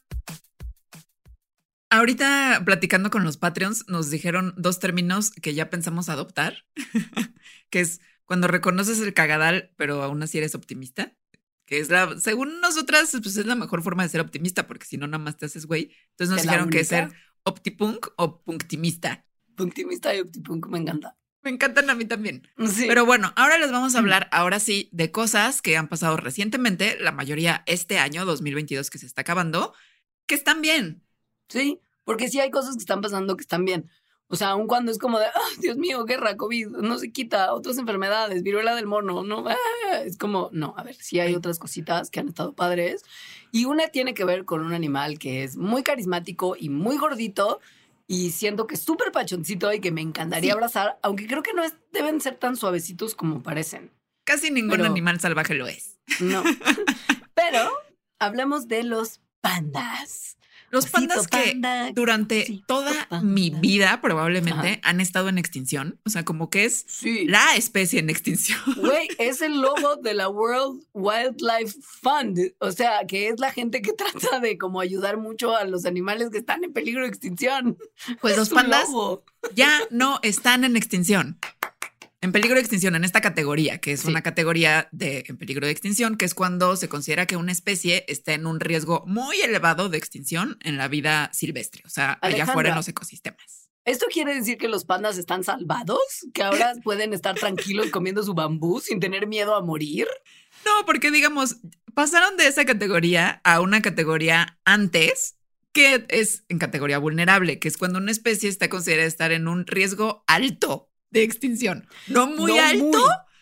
Ahorita platicando con los Patreons nos dijeron dos términos que ya pensamos adoptar, que es cuando reconoces el cagadal pero aún así eres optimista, que es según nosotras, pues es la mejor forma de ser optimista, porque si no nada más te haces güey. Entonces nos dijeron que es ser optipunk o punctimista. Punctimista y optipunk me encanta. Me encantan a mí también. Sí. Pero bueno, ahora les vamos a hablar, ahora sí, de cosas que han pasado recientemente, la mayoría este año, 2022, que se está acabando, que están bien. Sí, porque sí hay cosas que están pasando que están bien. O sea, aun cuando es como de, Dios mío, guerra, COVID, no se quita, otras enfermedades, viruela del mono, no, es como, no, a ver, sí hay otras cositas que han estado padres. Y una tiene que ver con un animal que es muy carismático y muy gordito, y siento que es súper pachoncito y que me encantaría abrazar, aunque creo que no deben ser tan suavecitos como parecen. Casi ningún animal salvaje lo es. No. Pero hablemos de los pandas. Los pandas que durante toda mi vida probablemente han estado en extinción. O sea, como que es la especie en extinción. Güey, es el logo de la World Wildlife Fund. O sea, que es la gente que trata de como ayudar mucho a los animales que están en peligro de extinción. Pues los pandas ya no están en extinción. En peligro de extinción, en esta categoría, que es una categoría en peligro de extinción, que es cuando se considera que una especie está en un riesgo muy elevado de extinción en la vida silvestre, o sea, allá afuera en los ecosistemas. ¿Esto quiere decir que los pandas están salvados? ¿Que ahora pueden estar tranquilos comiendo su bambú sin tener miedo a morir? No, porque digamos, pasaron de esa categoría a una categoría antes, que es en categoría vulnerable, que es cuando una especie está considerada estar en un riesgo alto de extinción. No muy alto.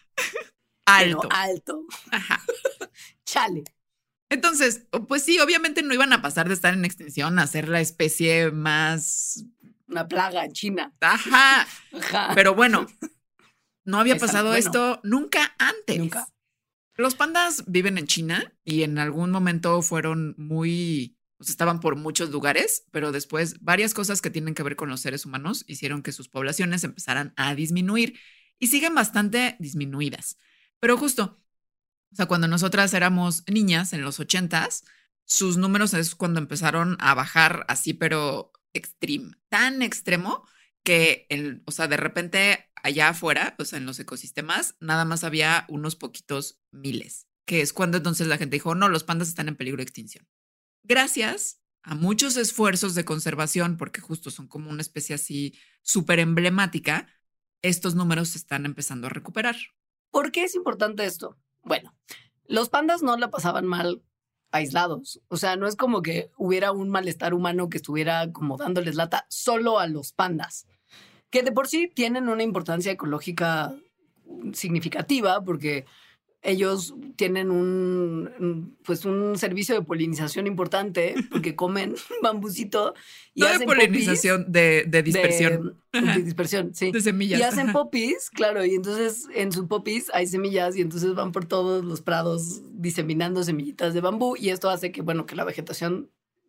Alto. Pero alto. Ajá. Chale. Entonces, pues sí, obviamente no iban a pasar de estar en extinción a ser la especie más... Una plaga en China. Ajá. Pero bueno, no había pasado esto nunca antes. Nunca. Los pandas viven en China y en algún momento fueron estaban por muchos lugares, pero después varias cosas que tienen que ver con los seres humanos hicieron que sus poblaciones empezaran a disminuir y siguen bastante disminuidas. Pero justo, o sea, cuando nosotras éramos niñas en los 80s, sus números es cuando empezaron a bajar así, pero tan extremo, que, o sea, de repente allá afuera, o sea, en los ecosistemas, nada más había unos poquitos miles, que es cuando entonces la gente dijo, no, los pandas están en peligro de extinción. Gracias a muchos esfuerzos de conservación, porque justo son como una especie así súper emblemática, estos números se están empezando a recuperar. ¿Por qué es importante esto? Bueno, los pandas no la pasaban mal aislados. O sea, no es como que hubiera un malestar humano que estuviera como dándoles lata solo a los pandas, que de por sí tienen una importancia ecológica significativa porque ellos tienen un servicio de polinización importante porque comen bambucito y no hacen de polinización, de dispersión. De dispersión, sí. De semillas. Y hacen popis, claro, y entonces en sus popis hay semillas y entonces van por todos los prados diseminando semillitas de bambú y esto hace que, bueno, que la vegetación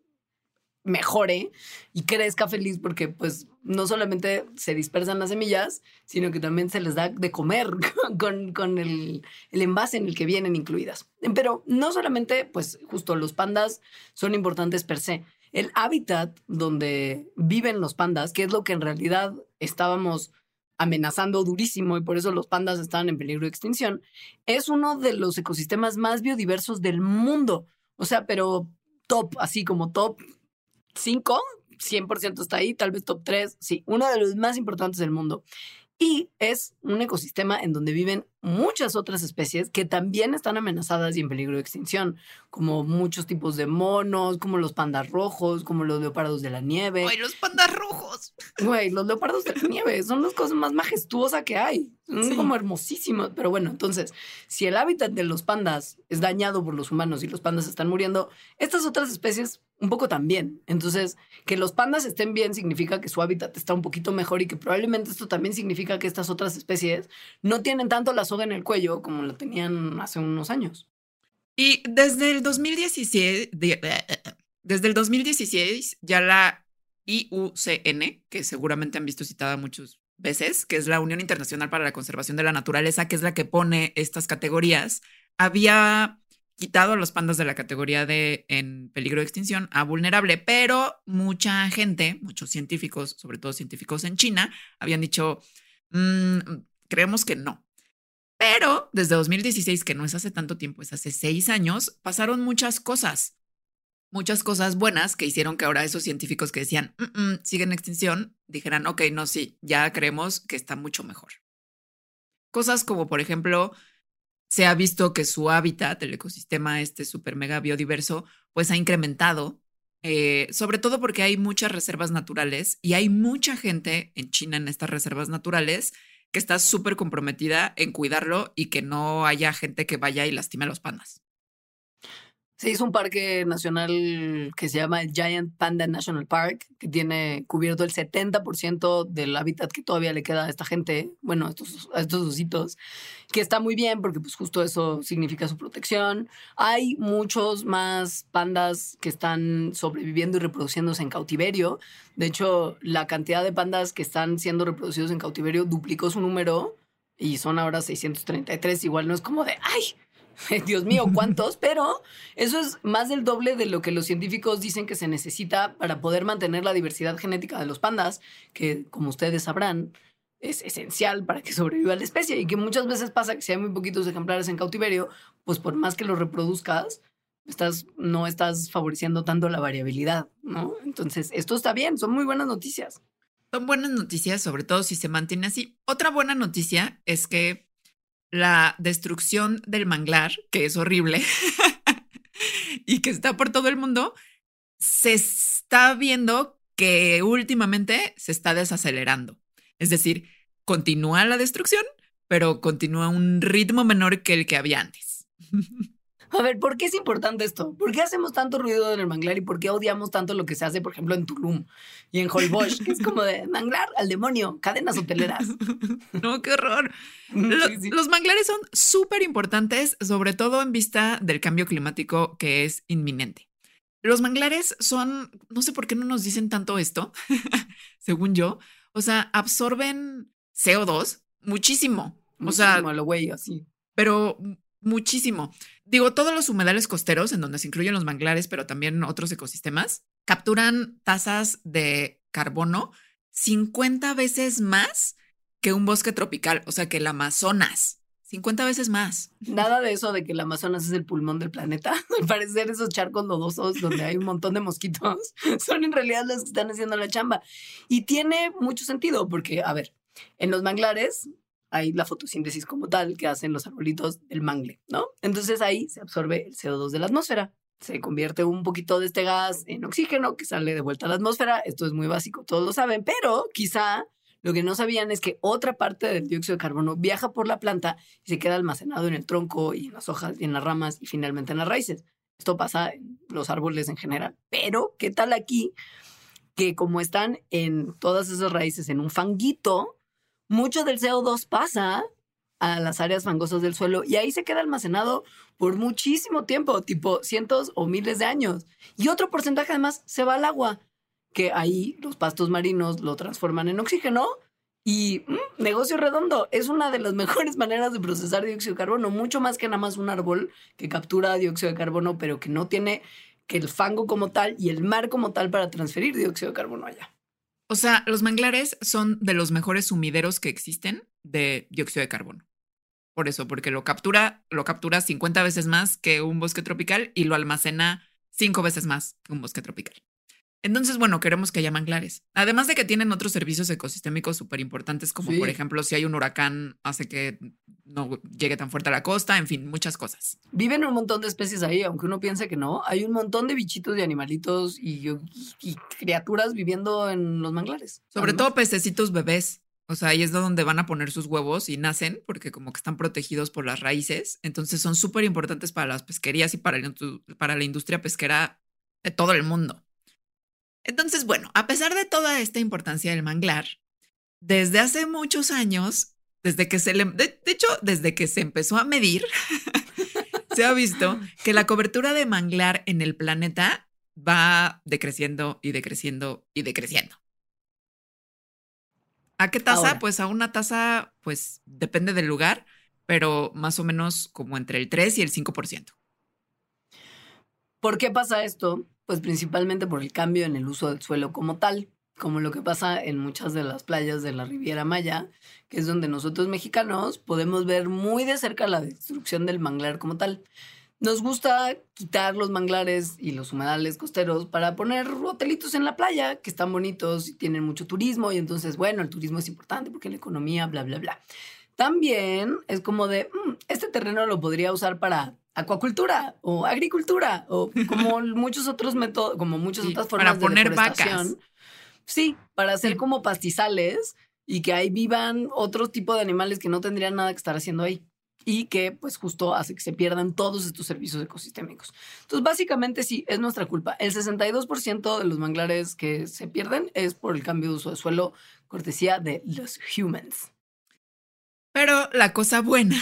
mejore y crezca feliz porque pues no solamente se dispersan las semillas, sino que también se les da de comer con el envase en el que vienen incluidas. Pero no solamente, pues justo los pandas son importantes per se. El hábitat donde viven los pandas, que es lo que en realidad estábamos amenazando durísimo y por eso los pandas están en peligro de extinción, es uno de los ecosistemas más biodiversos del mundo. O sea, pero top, así como top 5, 100% está ahí, tal vez top 3, sí, uno de los más importantes del mundo. Y es un ecosistema en donde viven muchas otras especies que también están amenazadas y en peligro de extinción, como muchos tipos de monos, como los pandas rojos, como los leopardos de la nieve. ¡Ay, los pandas rojos! Güey, los leopardos de la nieve son las cosas más majestuosas que hay. Son como hermosísimos. Pero bueno, entonces, si el hábitat de los pandas es dañado por los humanos y los pandas están muriendo, estas otras especies un poco también. Entonces, que los pandas estén bien significa que su hábitat está un poquito mejor y que probablemente esto también significa que estas otras especies no tienen tanto la soga en el cuello como lo tenían hace unos años. Y desde el 2016, ya la IUCN, que seguramente han visto citada muchas veces, que es la Unión Internacional para la Conservación de la Naturaleza, que es la que pone estas categorías, había quitado a los pandas de la categoría de en peligro de extinción a vulnerable, pero mucha gente, muchos científicos, sobre todo científicos en China, habían dicho, creemos que no. Pero desde 2016, que no es hace tanto tiempo, es hace 6 años, pasaron muchas cosas buenas que hicieron que ahora esos científicos que decían, siguen en extinción, dijeran, ok, no, sí, ya creemos que está mucho mejor. Cosas como, por ejemplo, se ha visto que su hábitat, el ecosistema súper mega biodiverso, pues ha incrementado, sobre todo porque hay muchas reservas naturales y hay mucha gente en China en estas reservas naturales que está súper comprometida en cuidarlo y que no haya gente que vaya y lastime a los pandas. Se hizo un parque nacional que se llama el Giant Panda National Park, que tiene cubierto el 70% del hábitat que todavía le queda a esta gente, bueno, a estos ositos, que está muy bien porque pues justo eso significa su protección. Hay muchos más pandas que están sobreviviendo y reproduciéndose en cautiverio. De hecho, la cantidad de pandas que están siendo reproducidos en cautiverio duplicó su número y son ahora 633. Igual no es como de ¡ay! Dios mío, ¿cuántos? Pero eso es más del doble de lo que los científicos dicen que se necesita para poder mantener la diversidad genética de los pandas, que, como ustedes sabrán, es esencial para que sobreviva la especie y que muchas veces pasa que si hay muy poquitos ejemplares en cautiverio, pues por más que los reproduzcas, no estás favoreciendo tanto la variabilidad, ¿no? Entonces, esto está bien, son muy buenas noticias. Son buenas noticias, sobre todo si se mantiene así. Otra buena noticia es que la destrucción del manglar, que es horrible y que está por todo el mundo, se está viendo que últimamente se está desacelerando. Es decir, continúa la destrucción, pero continúa a un ritmo menor que el que había antes. A ver, ¿por qué es importante esto? ¿Por qué hacemos tanto ruido en el manglar y por qué odiamos tanto lo que se hace, por ejemplo, en Tulum y en Holbox? Que es como de manglar al demonio, cadenas hoteleras. No, qué horror. Sí. Los manglares son súper importantes, sobre todo en vista del cambio climático que es inminente. Los manglares son, no sé por qué no nos dicen tanto esto, según yo, o sea, absorben CO2 muchísimo. O sea, lo güey, así. Pero muchísimo. Digo, todos los humedales costeros, en donde se incluyen los manglares, pero también otros ecosistemas, capturan tasas de carbono 50 veces más que un bosque tropical, o sea, que el Amazonas. 50 veces más. Nada de eso de que el Amazonas es el pulmón del planeta. Al parecer esos charcos lodosos donde hay un montón de mosquitos son en realidad los que están haciendo la chamba. Y tiene mucho sentido porque, a ver, en los manglares hay la fotosíntesis como tal que hacen los arbolitos del mangle, ¿no? Entonces ahí se absorbe el CO2 de la atmósfera. Se convierte un poquito de este gas en oxígeno que sale de vuelta a la atmósfera. Esto es muy básico, todos lo saben, pero quizá lo que no sabían es que otra parte del dióxido de carbono viaja por la planta y se queda almacenado en el tronco y en las hojas y en las ramas y finalmente en las raíces. Esto pasa en los árboles en general. Pero, ¿qué tal aquí? Que como están en todas esas raíces en un fanguito, mucho del CO2 pasa a las áreas fangosas del suelo y ahí se queda almacenado por muchísimo tiempo, tipo cientos o miles de años. Y otro porcentaje además se va al agua, que ahí los pastos marinos lo transforman en oxígeno y negocio redondo. Es una de las mejores maneras de procesar dióxido de carbono, mucho más que nada más un árbol que captura dióxido de carbono, pero que no tiene que el fango como tal y el mar como tal para transferir dióxido de carbono allá. O sea, los manglares son de los mejores sumideros que existen de dióxido de carbono. Por eso, porque lo captura 50 veces más que un bosque tropical y lo almacena 5 veces más que un bosque tropical. Entonces, bueno, queremos que haya manglares. Además de que tienen otros servicios ecosistémicos súper importantes, como por ejemplo, si hay un huracán, hace que no llegue tan fuerte a la costa, en fin, muchas cosas. Viven un montón de especies ahí, aunque uno piense que no. Hay un montón de bichitos y animalitos y criaturas viviendo en los manglares. Sobre todo pececitos bebés. O sea, ahí es donde van a poner sus huevos y nacen, porque como que están protegidos por las raíces. Entonces son súper importantes para las pesquerías y para la industria pesquera de todo el mundo. Entonces, bueno, a pesar de toda esta importancia del manglar, desde hace muchos años, desde que desde que se empezó a medir, se ha visto que la cobertura de manglar en el planeta va decreciendo y decreciendo y decreciendo. ¿A qué tasa? Ahora. Pues a una tasa, pues depende del lugar, pero más o menos como entre el 3 y el 5%. ¿Por qué pasa esto? Pues principalmente por el cambio en el uso del suelo como tal, como lo que pasa en muchas de las playas de la Riviera Maya, que es donde nosotros mexicanos podemos ver muy de cerca la destrucción del manglar como tal. Nos gusta quitar los manglares y los humedales costeros para poner hotelitos en la playa que están bonitos y tienen mucho turismo y entonces, bueno, el turismo es importante porque la economía, bla, bla, bla. También es como de, este terreno lo podría usar para acuacultura o agricultura o como muchos otros métodos, como muchas otras formas para poner de deforestación. vacas. Sí, para hacer como pastizales y que ahí vivan otro tipo de animales que no tendrían nada que estar haciendo ahí y que pues justo hace que se pierdan todos estos servicios ecosistémicos. Entonces básicamente sí, es nuestra culpa. El 62% de los manglares que se pierden es por el cambio de uso de suelo, cortesía de los humans. Pero la cosa buena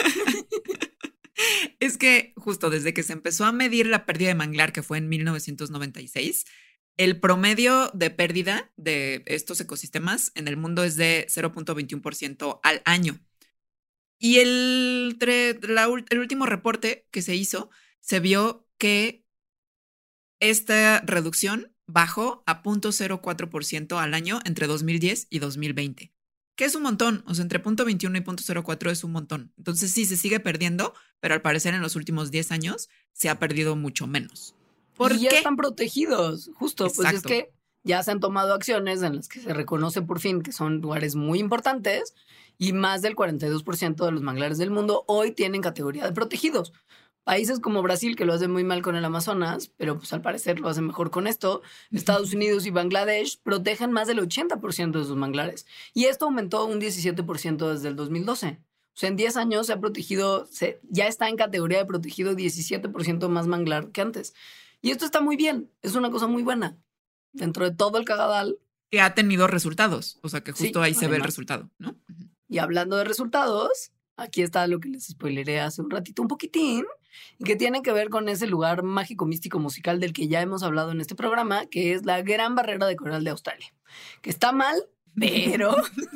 es que justo desde que se empezó a medir la pérdida de manglar, que fue en 1996, el promedio de pérdida de estos ecosistemas en el mundo es de 0.21% al año. Y el último reporte que se hizo, se vio que esta reducción bajó a 0.04% al año entre 2010 y 2020. Que es un montón, o sea, entre 0.21 y 0.04 es un montón. Entonces sí, se sigue perdiendo, pero al parecer en los últimos 10 años se ha perdido mucho menos. ¿Por y ya qué? están protegidos, justo. Exacto. Pues es que ya se han tomado acciones en las que se reconoce por fin que son lugares muy importantes y más del 42% de los manglares del mundo hoy tienen categoría de protegidos. Países como Brasil, que lo hacen muy mal con el Amazonas, pero pues al parecer lo hacen mejor con esto, Estados Unidos y Bangladesh protegen más del 80% de sus manglares. Y esto aumentó un 17% desde el 2012. O sea, en 10 años se ha protegido, ya está en categoría de protegido 17% más manglar que antes. Y esto está muy bien, es una cosa muy buena. Dentro de todo el cagadal. Que ha tenido resultados, o sea que justo Sí, ahí se ve el además. resultado, ¿no? Y hablando de resultados, aquí está lo que les spoileré hace un ratito un poquitín, y que tiene que ver con ese lugar mágico, místico, musical del que ya hemos hablado en este programa, que es la Gran Barrera de Coral de Australia. Que está mal, pero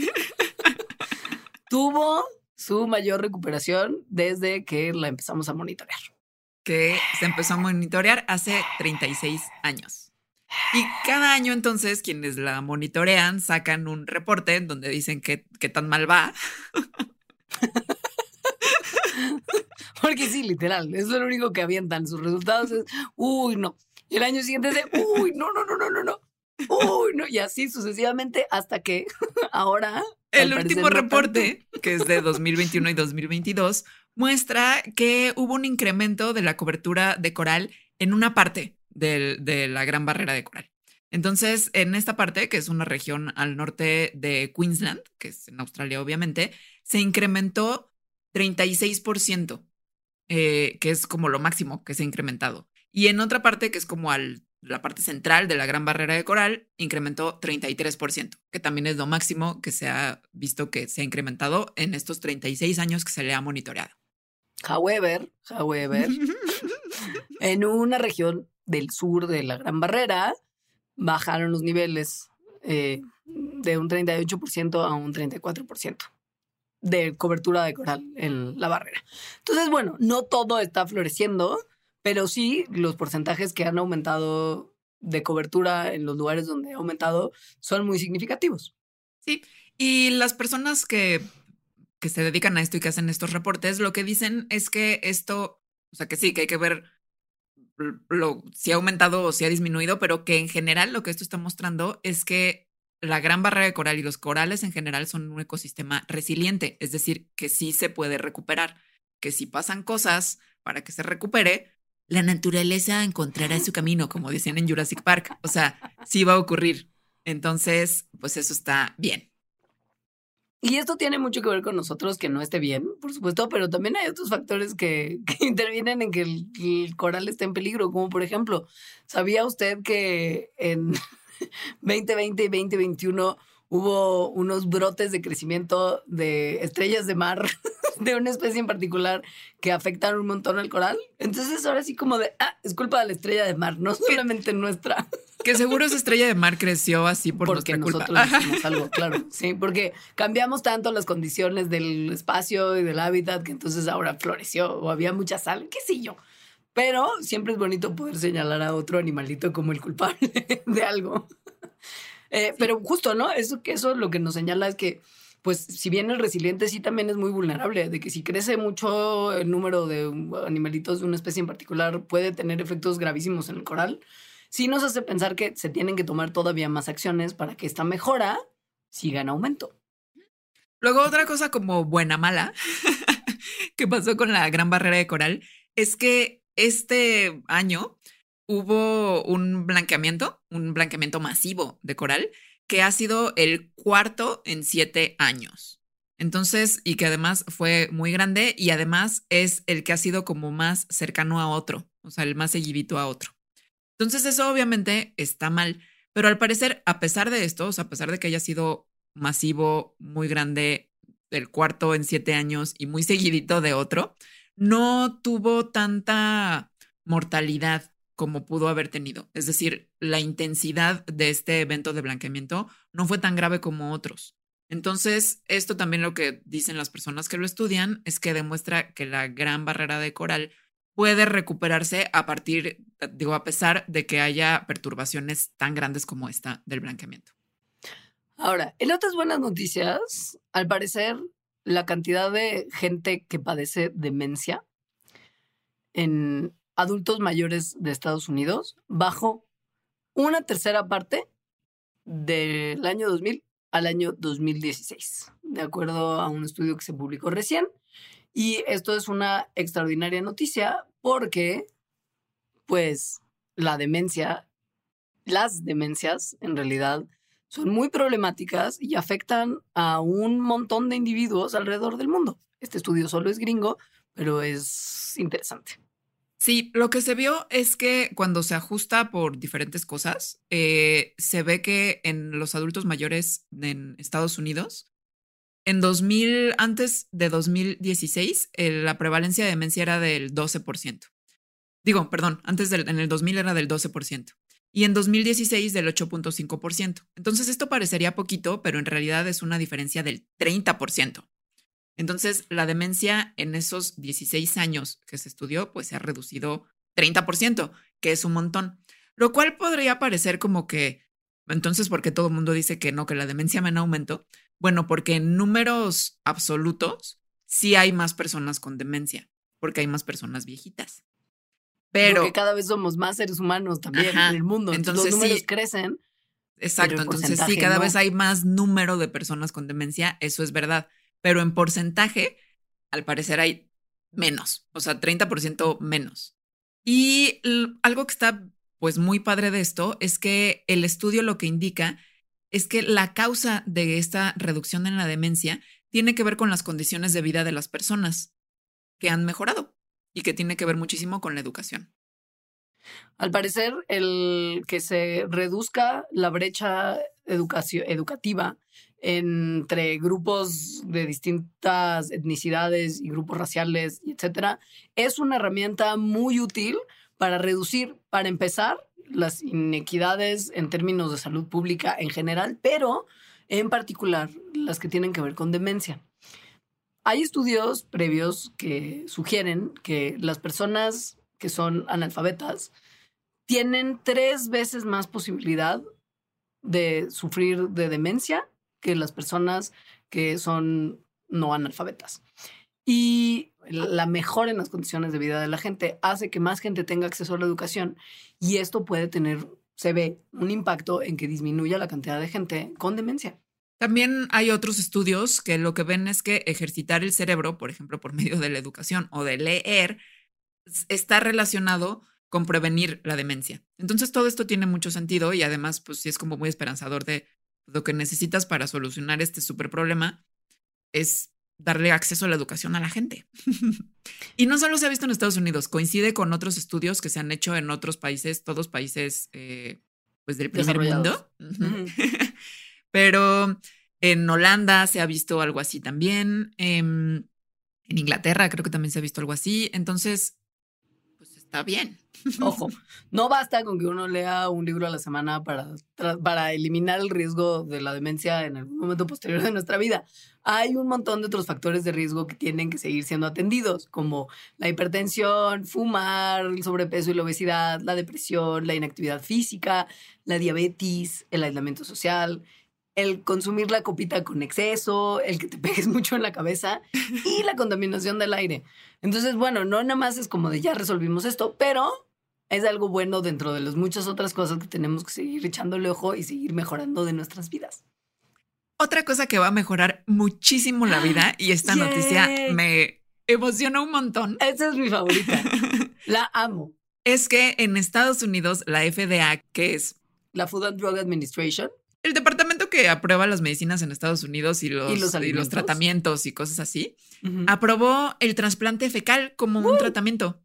tuvo su mayor recuperación desde que la empezamos a monitorear. Que se empezó a monitorear hace 36 años. Y cada año entonces quienes la monitorean sacan un reporte en donde dicen qué tan mal va. Porque sí, literal, eso es lo único que avientan. Sus resultados es, uy, no. Y el año siguiente es de, uy, no. Uy, no. Y así sucesivamente hasta que ahora... El último reporte, que es de 2021 y 2022, muestra que hubo un incremento de la cobertura de coral en una parte de la Gran Barrera de Coral. Entonces, en esta parte, que es una región al norte de Queensland, que es en Australia obviamente, se incrementó 36%, que es como lo máximo que se ha incrementado. Y en otra parte, que es como la parte central de la Gran Barrera de Coral, incrementó 33%, que también es lo máximo que se ha visto que se ha incrementado en estos 36 años que se le ha monitoreado. However, en una región del sur de la Gran Barrera, bajaron los niveles de un 38% a un 34% de cobertura de coral en la barrera. Entonces, bueno, no todo está floreciendo, pero sí los porcentajes que han aumentado de cobertura en los lugares donde ha aumentado son muy significativos. Sí, y las personas que se dedican a esto y que hacen estos reportes, lo que dicen es que esto, o sea, que sí, que hay que ver si ha aumentado o si ha disminuido, pero que en general lo que esto está mostrando es que la Gran Barrera de Coral y los corales en general son un ecosistema resiliente, es decir, que sí se puede recuperar, que si pasan cosas para que se recupere, la naturaleza encontrará su camino, como decían en Jurassic Park. O sea, sí va a ocurrir. Entonces, pues eso está bien. Y esto tiene mucho que ver con nosotros, que no esté bien, por supuesto, pero también hay otros factores que intervienen en que el coral esté en peligro, como por ejemplo, ¿sabía usted que en 2020 y 2021 hubo unos brotes de crecimiento de estrellas de mar de una especie en particular que afectan un montón al coral? Entonces ahora sí como de, es culpa de la estrella de mar, no solamente nuestra. Que seguro esa estrella de mar creció así porque nosotros hicimos algo, claro. Sí, porque cambiamos tanto las condiciones del espacio y del hábitat que entonces ahora floreció o había mucha sal, qué sé yo. Pero siempre es bonito poder señalar a otro animalito como el culpable de algo. Pero justo, ¿no? Eso lo que nos señala es que, pues, si bien el resiliente sí también es muy vulnerable, de que si crece mucho el número de animalitos de una especie en particular puede tener efectos gravísimos en el coral, sí nos hace pensar que se tienen que tomar todavía más acciones para que esta mejora siga en aumento. Luego, otra cosa como buena mala que pasó con la Gran Barrera de Coral es que este año hubo un blanqueamiento masivo de coral que ha sido el cuarto en 7 años. Entonces, y que además fue muy grande y además es el que ha sido como más cercano a otro, o sea, el más seguidito a otro. Entonces, eso obviamente está mal, pero al parecer, a pesar de esto, o sea, a pesar de que haya sido masivo, muy grande, el cuarto en 7 años y muy seguidito de otro, no tuvo tanta mortalidad como pudo haber tenido. Es decir, la intensidad de este evento de blanqueamiento no fue tan grave como otros. Entonces, esto también lo que dicen las personas que lo estudian es que demuestra que la Gran Barrera de Coral puede recuperarse a pesar de que haya perturbaciones tan grandes como esta del blanqueamiento. Ahora, en otras buenas noticias, al parecer, la cantidad de gente que padece demencia en adultos mayores de Estados Unidos bajó 1/3 parte del año 2000 al año 2016, de acuerdo a un estudio que se publicó recién. Y esto es una extraordinaria noticia porque, pues, las demencias en realidad son muy problemáticas y afectan a un montón de individuos alrededor del mundo. Este estudio solo es gringo, pero es interesante. Sí, lo que se vio es que cuando se ajusta por diferentes cosas, se ve que en los adultos mayores en Estados Unidos, antes de 2016, la prevalencia de demencia era del 12%. En el 2000 era del 12%. Y en 2016 del 8.5%. Entonces esto parecería poquito, pero en realidad es una diferencia del 30%. Entonces la demencia en esos 16 años que se estudió, pues se ha reducido 30%, que es un montón. Lo cual podría parecer como que, entonces, ¿por qué todo el mundo dice que no, que la demencia va en aumento? Bueno, porque en números absolutos sí hay más personas con demencia, porque hay más personas viejitas. Pero porque cada vez somos más seres humanos también en el mundo. Entonces los números crecen. Exacto, entonces sí, cada vez hay más número de personas con demencia, eso es verdad. Pero en porcentaje, al parecer hay menos, o sea, 30% menos. Y algo que está pues muy padre de esto es que el estudio lo que indica es que la causa de esta reducción en la demencia tiene que ver con las condiciones de vida de las personas que han mejorado y que tiene que ver muchísimo con la educación. Al parecer, el que se reduzca la brecha educativa entre grupos de distintas etnicidades y grupos raciales, etcétera, es una herramienta muy útil para reducir, para empezar, las inequidades en términos de salud pública en general, pero en particular las que tienen que ver con demencia. Hay estudios previos que sugieren que las personas que son analfabetas tienen 3 veces más posibilidad de sufrir de demencia que las personas que son no analfabetas. Y la mejora en las condiciones de vida de la gente hace que más gente tenga acceso a la educación y esto puede tener, se ve, un impacto en que disminuya la cantidad de gente con demencia. También hay otros estudios que lo que ven es que ejercitar el cerebro, por ejemplo, por medio de la educación o de leer, está relacionado con prevenir la demencia. Entonces todo esto tiene mucho sentido y además pues sí es como muy esperanzador de lo que necesitas para solucionar este súper problema es darle acceso a la educación a la gente. Y no solo se ha visto en Estados Unidos, coincide con otros estudios que se han hecho en otros países, todos países pues del primer mundo. Pero en Holanda se ha visto algo así también. En Inglaterra creo que también se ha visto algo así. Entonces, pues está bien. Ojo, no basta con que uno lea un libro a la semana para eliminar el riesgo de la demencia en algún momento posterior de nuestra vida. Hay un montón de otros factores de riesgo que tienen que seguir siendo atendidos, como la hipertensión, fumar, el sobrepeso y la obesidad, la depresión, la inactividad física, la diabetes, el aislamiento social, el consumir la copita con exceso, el que te pegues mucho en la cabeza y la contaminación del aire. Entonces, bueno, no nada más es como de ya resolvimos esto, pero es algo bueno dentro de las muchas otras cosas que tenemos que seguir echándole ojo y seguir mejorando de nuestras vidas. Otra cosa que va a mejorar muchísimo la vida, y esta noticia me emocionó un montón. Esa es mi favorita. La amo. Es que en Estados Unidos la FDA, que es la Food and Drug Administration, el departamento que aprueba las medicinas en Estados Unidos y los tratamientos y cosas así, aprobó el trasplante fecal como un tratamiento.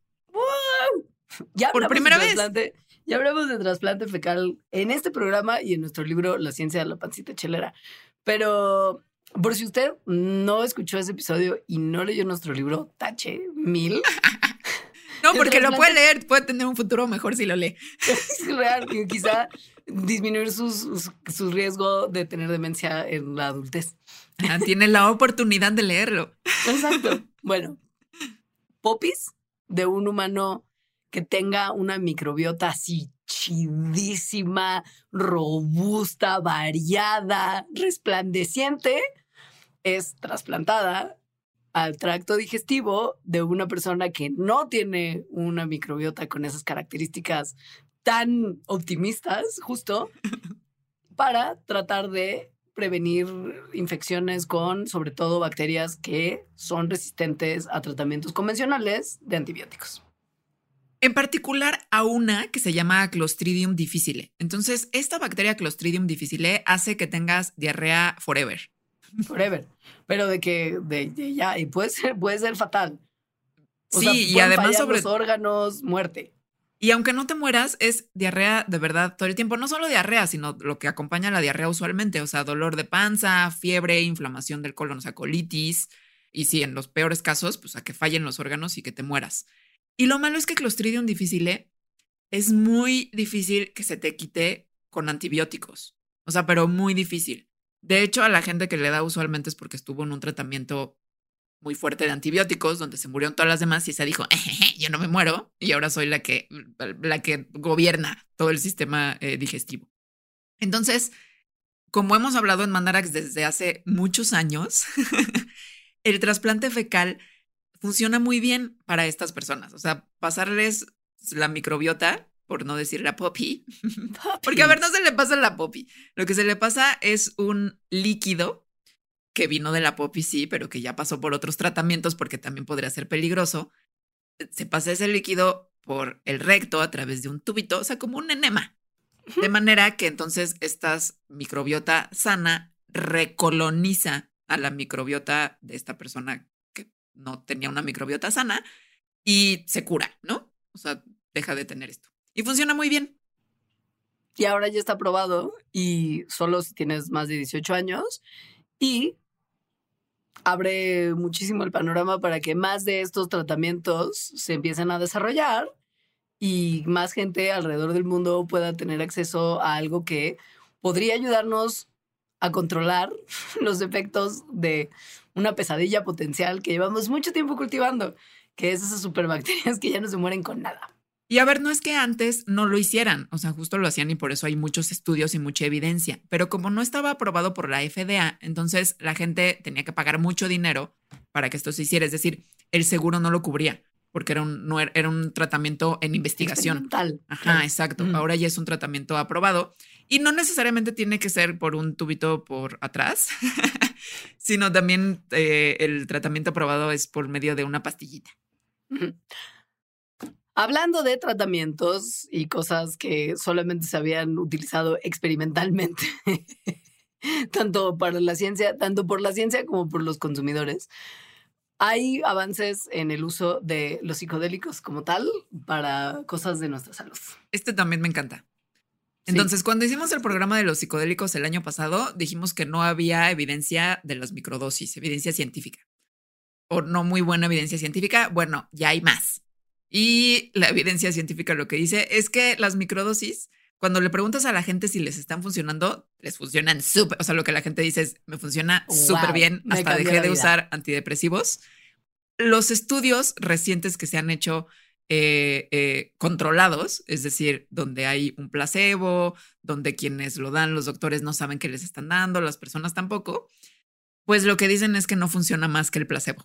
Ya por primera vez. Ya hablamos de trasplante fecal en este programa y en nuestro libro La ciencia de la pancita chelera. Pero por si usted no escuchó ese episodio y no leyó nuestro libro, tache 1000. No, porque lo puede leer, puede tener un futuro mejor si lo lee. Es real, y quizá disminuir su riesgo de tener demencia en la adultez. Tiene la oportunidad de leerlo. Exacto. Bueno, popis de un humano que tenga una microbiota así chidísima, robusta, variada, resplandeciente, es trasplantada al tracto digestivo de una persona que no tiene una microbiota con esas características tan optimistas, justo, para tratar de prevenir infecciones con, sobre todo, bacterias que son resistentes a tratamientos convencionales de antibióticos. En particular a una que se llama Clostridium difficile. Entonces, esta bacteria Clostridium difficile hace que tengas diarrea forever. Forever. Pero de ya, y puede ser fatal. O sea, y además sobre los órganos, muerte. Y aunque no te mueras, es diarrea de verdad todo el tiempo. No solo diarrea, sino lo que acompaña a la diarrea usualmente. O sea, dolor de panza, fiebre, inflamación del colon, o sea, colitis. Y sí, en los peores casos, pues a que fallen los órganos y que te mueras. Y lo malo es que Clostridium difficile es muy difícil que se te quite con antibióticos. O sea, pero muy difícil. De hecho, a la gente que le da usualmente es porque estuvo en un tratamiento muy fuerte de antibióticos, donde se murieron todas las demás y esa dijo, yo no me muero y ahora soy la que gobierna todo el sistema digestivo. Entonces, como hemos hablado en Mandarax desde hace muchos años, el trasplante fecal funciona muy bien para estas personas. O sea, pasarles la microbiota, por no decir la poppy, porque a ver, no se le pasa la poppy. Lo que se le pasa es un líquido que vino de la poppy, sí, pero que ya pasó por otros tratamientos porque también podría ser peligroso. Se pasa ese líquido por el recto a través de un tubito, o sea, como un enema. De manera que entonces esta microbiota sana recoloniza a la microbiota de esta persona que no tenía una microbiota sana y se cura, ¿no? O sea, deja de tener esto. Y funciona muy bien. Y ahora ya está aprobado y solo si tienes más de 18 años y abre muchísimo el panorama para que más de estos tratamientos se empiecen a desarrollar y más gente alrededor del mundo pueda tener acceso a algo que podría ayudarnos a controlar los efectos de una pesadilla potencial que llevamos mucho tiempo cultivando, que es esas superbacterias que ya no se mueren con nada. Y a ver, no es que antes no lo hicieran, o sea, justo lo hacían y por eso hay muchos estudios y mucha evidencia, pero como no estaba aprobado por la FDA, entonces la gente tenía que pagar mucho dinero para que esto se hiciera, es decir, el seguro no lo cubría porque era un tratamiento en investigación. Ajá, claro. Exacto. Ahora ya es un tratamiento aprobado y no necesariamente tiene que ser por un tubito por atrás, sino también el tratamiento aprobado es por medio de una pastillita. Hablando de tratamientos y cosas que solamente se habían utilizado experimentalmente, tanto por la ciencia como por los consumidores, hay avances en el uso de los psicodélicos como tal para cosas de nuestra salud. Este también me encanta. Entonces, cuando hicimos el programa de los psicodélicos el año pasado, dijimos que no había evidencia de las microdosis, evidencia científica, o no muy buena evidencia científica. Bueno, ya hay más. Y la evidencia científica lo que dice es que las microdosis, cuando le preguntas a la gente si les están funcionando, les funcionan súper. O sea, lo que la gente dice es, me funciona súper bien, hasta dejé de usar antidepresivos. Los estudios recientes que se han hecho controlados, es decir, donde hay un placebo, donde quienes lo dan, los doctores no saben qué les están dando, las personas tampoco, pues lo que dicen es que no funciona más que el placebo.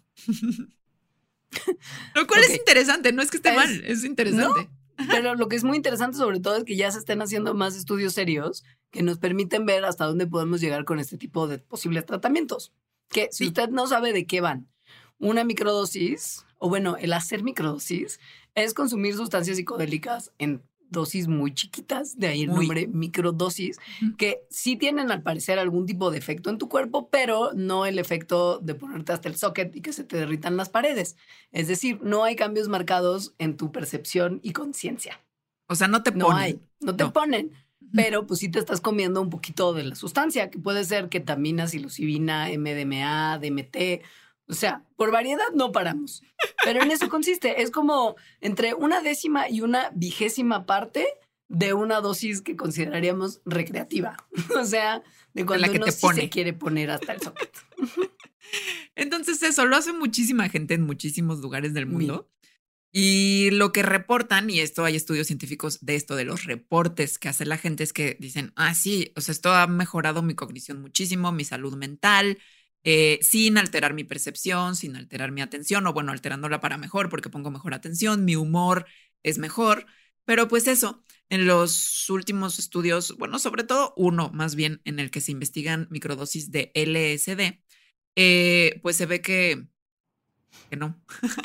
Lo cual es interesante, no es que esté mal, es interesante. No, pero lo que es muy interesante sobre todo es que ya se estén haciendo más estudios serios que nos permiten ver hasta dónde podemos llegar con este tipo de posibles tratamientos. Que si usted no sabe de qué van, una microdosis, o bueno, el hacer microdosis, es consumir sustancias psicodélicas en dosis muy chiquitas, de ahí el nombre microdosis, que sí tienen al parecer algún tipo de efecto en tu cuerpo, pero no el efecto de ponerte hasta el socket y que se te derritan las paredes. Es decir, no hay cambios marcados en tu percepción y conciencia. O sea, no te ponen. No te ponen, pero pues sí te estás comiendo un poquito de la sustancia, que puede ser ketamina, psilocibina, MDMA, DMT. O sea, por variedad no paramos. Pero en eso consiste. Es como entre 1/10 y 1/20 parte de una dosis que consideraríamos recreativa. O sea, de cuando uno sí se quiere poner hasta el socket. Entonces eso lo hace muchísima gente en muchísimos lugares del mundo. Y lo que reportan, y esto hay estudios científicos de esto, de los reportes que hace la gente, es que dicen, sí, o sea, esto ha mejorado mi cognición muchísimo, mi salud mental, sin alterar mi percepción, sin alterar mi atención, o bueno, alterándola para mejor porque pongo mejor atención, mi humor es mejor. Pero pues eso, en los últimos estudios, bueno, sobre todo uno más bien en el que se investigan microdosis de LSD, pues se ve que no.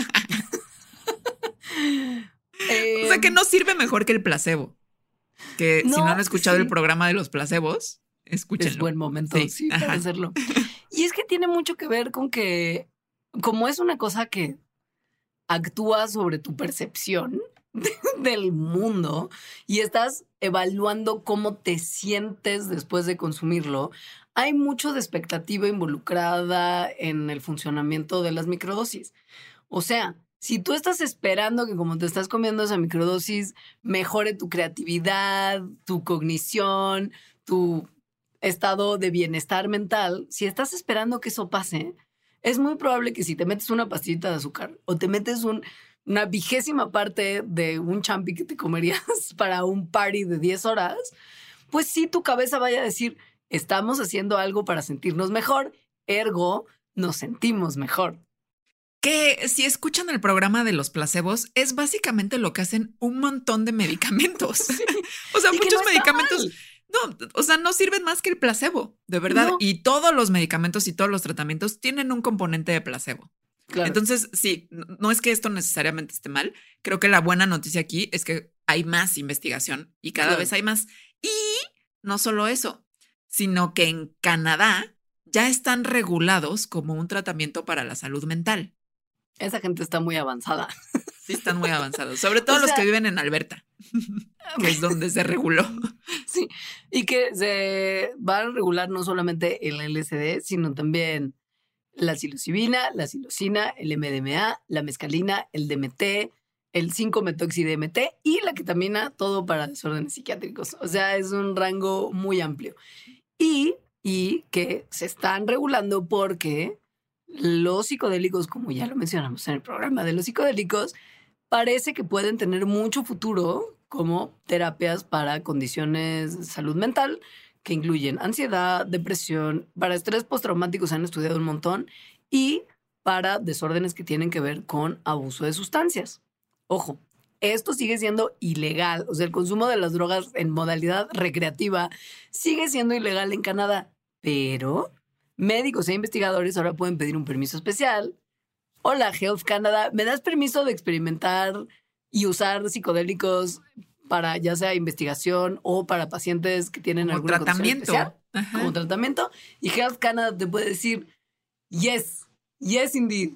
O sea, que no sirve mejor que el placebo. Que no, si no han escuchado el programa de los placebos, escúchenlo. Es buen momento, para hacerlo. Y es que tiene mucho que ver con que, como es una cosa que actúa sobre tu percepción del mundo y estás evaluando cómo te sientes después de consumirlo, hay mucho de expectativa involucrada en el funcionamiento de las microdosis. O sea, si tú estás esperando que como te estás comiendo esa microdosis mejore tu creatividad, tu cognición, tu estado de bienestar mental, si estás esperando que eso pase, es muy probable que si te metes una pastillita de azúcar o te metes una 20ª parte de un champi que te comerías para un party de 10 horas, pues sí tu cabeza vaya a decir, estamos haciendo algo para sentirnos mejor, ergo nos sentimos mejor. Que si escuchan el programa de los placebos, es básicamente lo que hacen un montón de medicamentos. Sí. O sea, muchos medicamentos... No, o sea, no sirven más que el placebo, de verdad. No. Y todos los medicamentos y todos los tratamientos tienen un componente de placebo. Claro. Entonces, sí, no es que esto necesariamente esté mal. Creo que la buena noticia aquí es que hay más investigación y cada vez hay más. Y no solo eso, sino que en Canadá ya están regulados como un tratamiento para la salud mental. Esa gente está muy avanzada. Sí, están muy avanzados. Sobre todo los que viven en Alberta, que es donde se reguló. Sí, y que se van a regular no solamente el LSD, sino también la psilocibina, la psilocina, el MDMA, la mescalina, el DMT, el 5-metoxi-DMT y la ketamina, todo para desórdenes psiquiátricos. O sea, es un rango muy amplio. Y que se están regulando porque los psicodélicos, como ya lo mencionamos en el programa de los psicodélicos, parece que pueden tener mucho futuro como terapias para condiciones de salud mental que incluyen ansiedad, depresión, para estrés postraumático se han estudiado un montón y para desórdenes que tienen que ver con abuso de sustancias. Ojo, esto sigue siendo ilegal. O sea, el consumo de las drogas en modalidad recreativa sigue siendo ilegal en Canadá, pero médicos e investigadores ahora pueden pedir un permiso especial. Hola, Health Canada, ¿me das permiso de experimentar y usar psicodélicos para ya sea investigación o para pacientes que tienen algún tratamiento especial? Como tratamiento. Y Health Canada te puede decir, yes, indeed.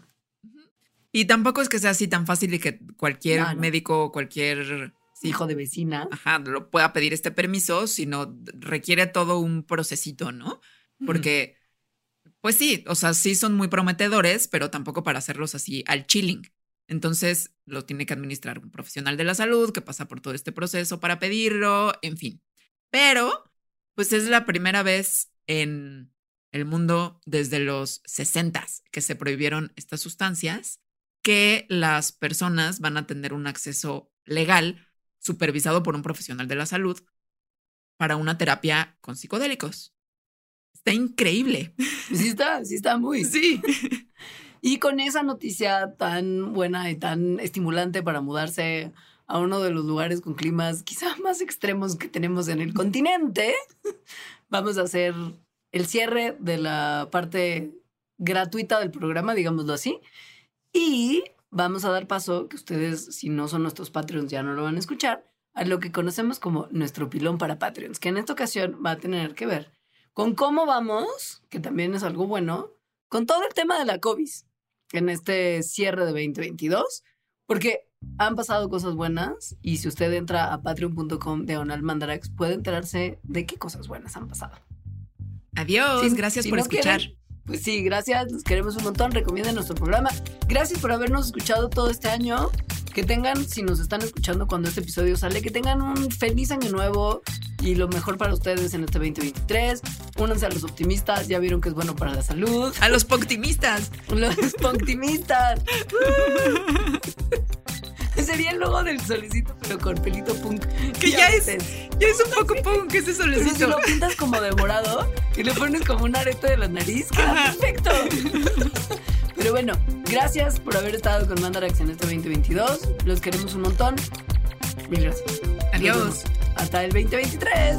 Y tampoco es que sea así tan fácil y que cualquier médico o cualquier hijo de vecina lo pueda pedir este permiso, sino requiere todo un procesito, ¿no? Porque... Pues sí, o sea, sí son muy prometedores, pero tampoco para hacerlos así al chilling. Entonces lo tiene que administrar un profesional de la salud que pasa por todo este proceso para pedirlo, en fin. Pero, pues es la primera vez en el mundo desde los 60s que se prohibieron estas sustancias, que las personas van a tener un acceso legal supervisado por un profesional de la salud para una terapia con psicodélicos. Está increíble. Sí está muy. Sí. Y con esa noticia tan buena y tan estimulante para mudarse a uno de los lugares con climas quizá más extremos que tenemos en el continente, vamos a hacer el cierre de la parte gratuita del programa, digámoslo así. Y vamos a dar paso, que ustedes, si no son nuestros Patreons, ya no lo van a escuchar, a lo que conocemos como nuestro pilón para Patreons, que en esta ocasión va a tener que ver con cómo vamos, que también es algo bueno, con todo el tema de la COVID en este cierre de 2022, porque han pasado cosas buenas y si usted entra a patreon.com/mandarax puede enterarse de qué cosas buenas han pasado. Adiós, gracias por escuchar. Pues sí, gracias, los queremos un montón, recomienden nuestro programa. Gracias por habernos escuchado todo este año. Que tengan, si nos están escuchando cuando este episodio sale, que tengan un feliz año nuevo y lo mejor para ustedes en este 2023. Únanse a los optimistas, ya vieron que es bueno para la salud. A los ponctimistas. Los ponctimistas. Sería el logo del solecito, pero con pelito punk. Que ya es un poco punk ese solecito. Pero si lo pintas como de morado y le pones como un arete de la nariz, queda perfecto. Pero bueno, gracias por haber estado con Mandarax en este 2022. Los queremos un montón. Mil gracias. Adiós. Hasta el 2023.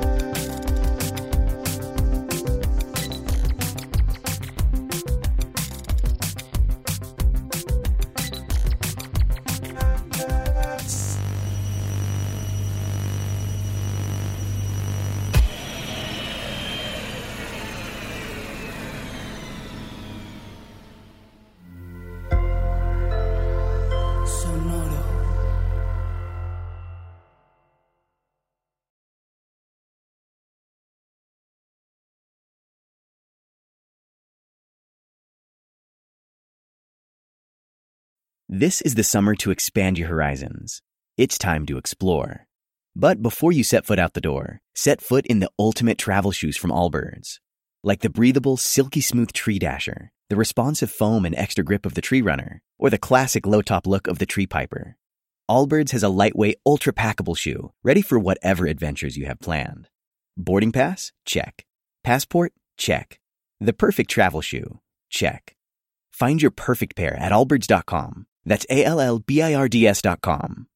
This is the summer to expand your horizons. It's time to explore. But before you set foot out the door, set foot in the ultimate travel shoes from Allbirds. Like the breathable, silky smooth Tree Dasher, the responsive foam and extra grip of the Tree Runner, or the classic low-top look of the Tree Piper. Allbirds has a lightweight, ultra-packable shoe, ready for whatever adventures you have planned. Boarding pass? Check. Passport? Check. The perfect travel shoe? Check. Find your perfect pair at allbirds.com. That's ALLBIRDS.com.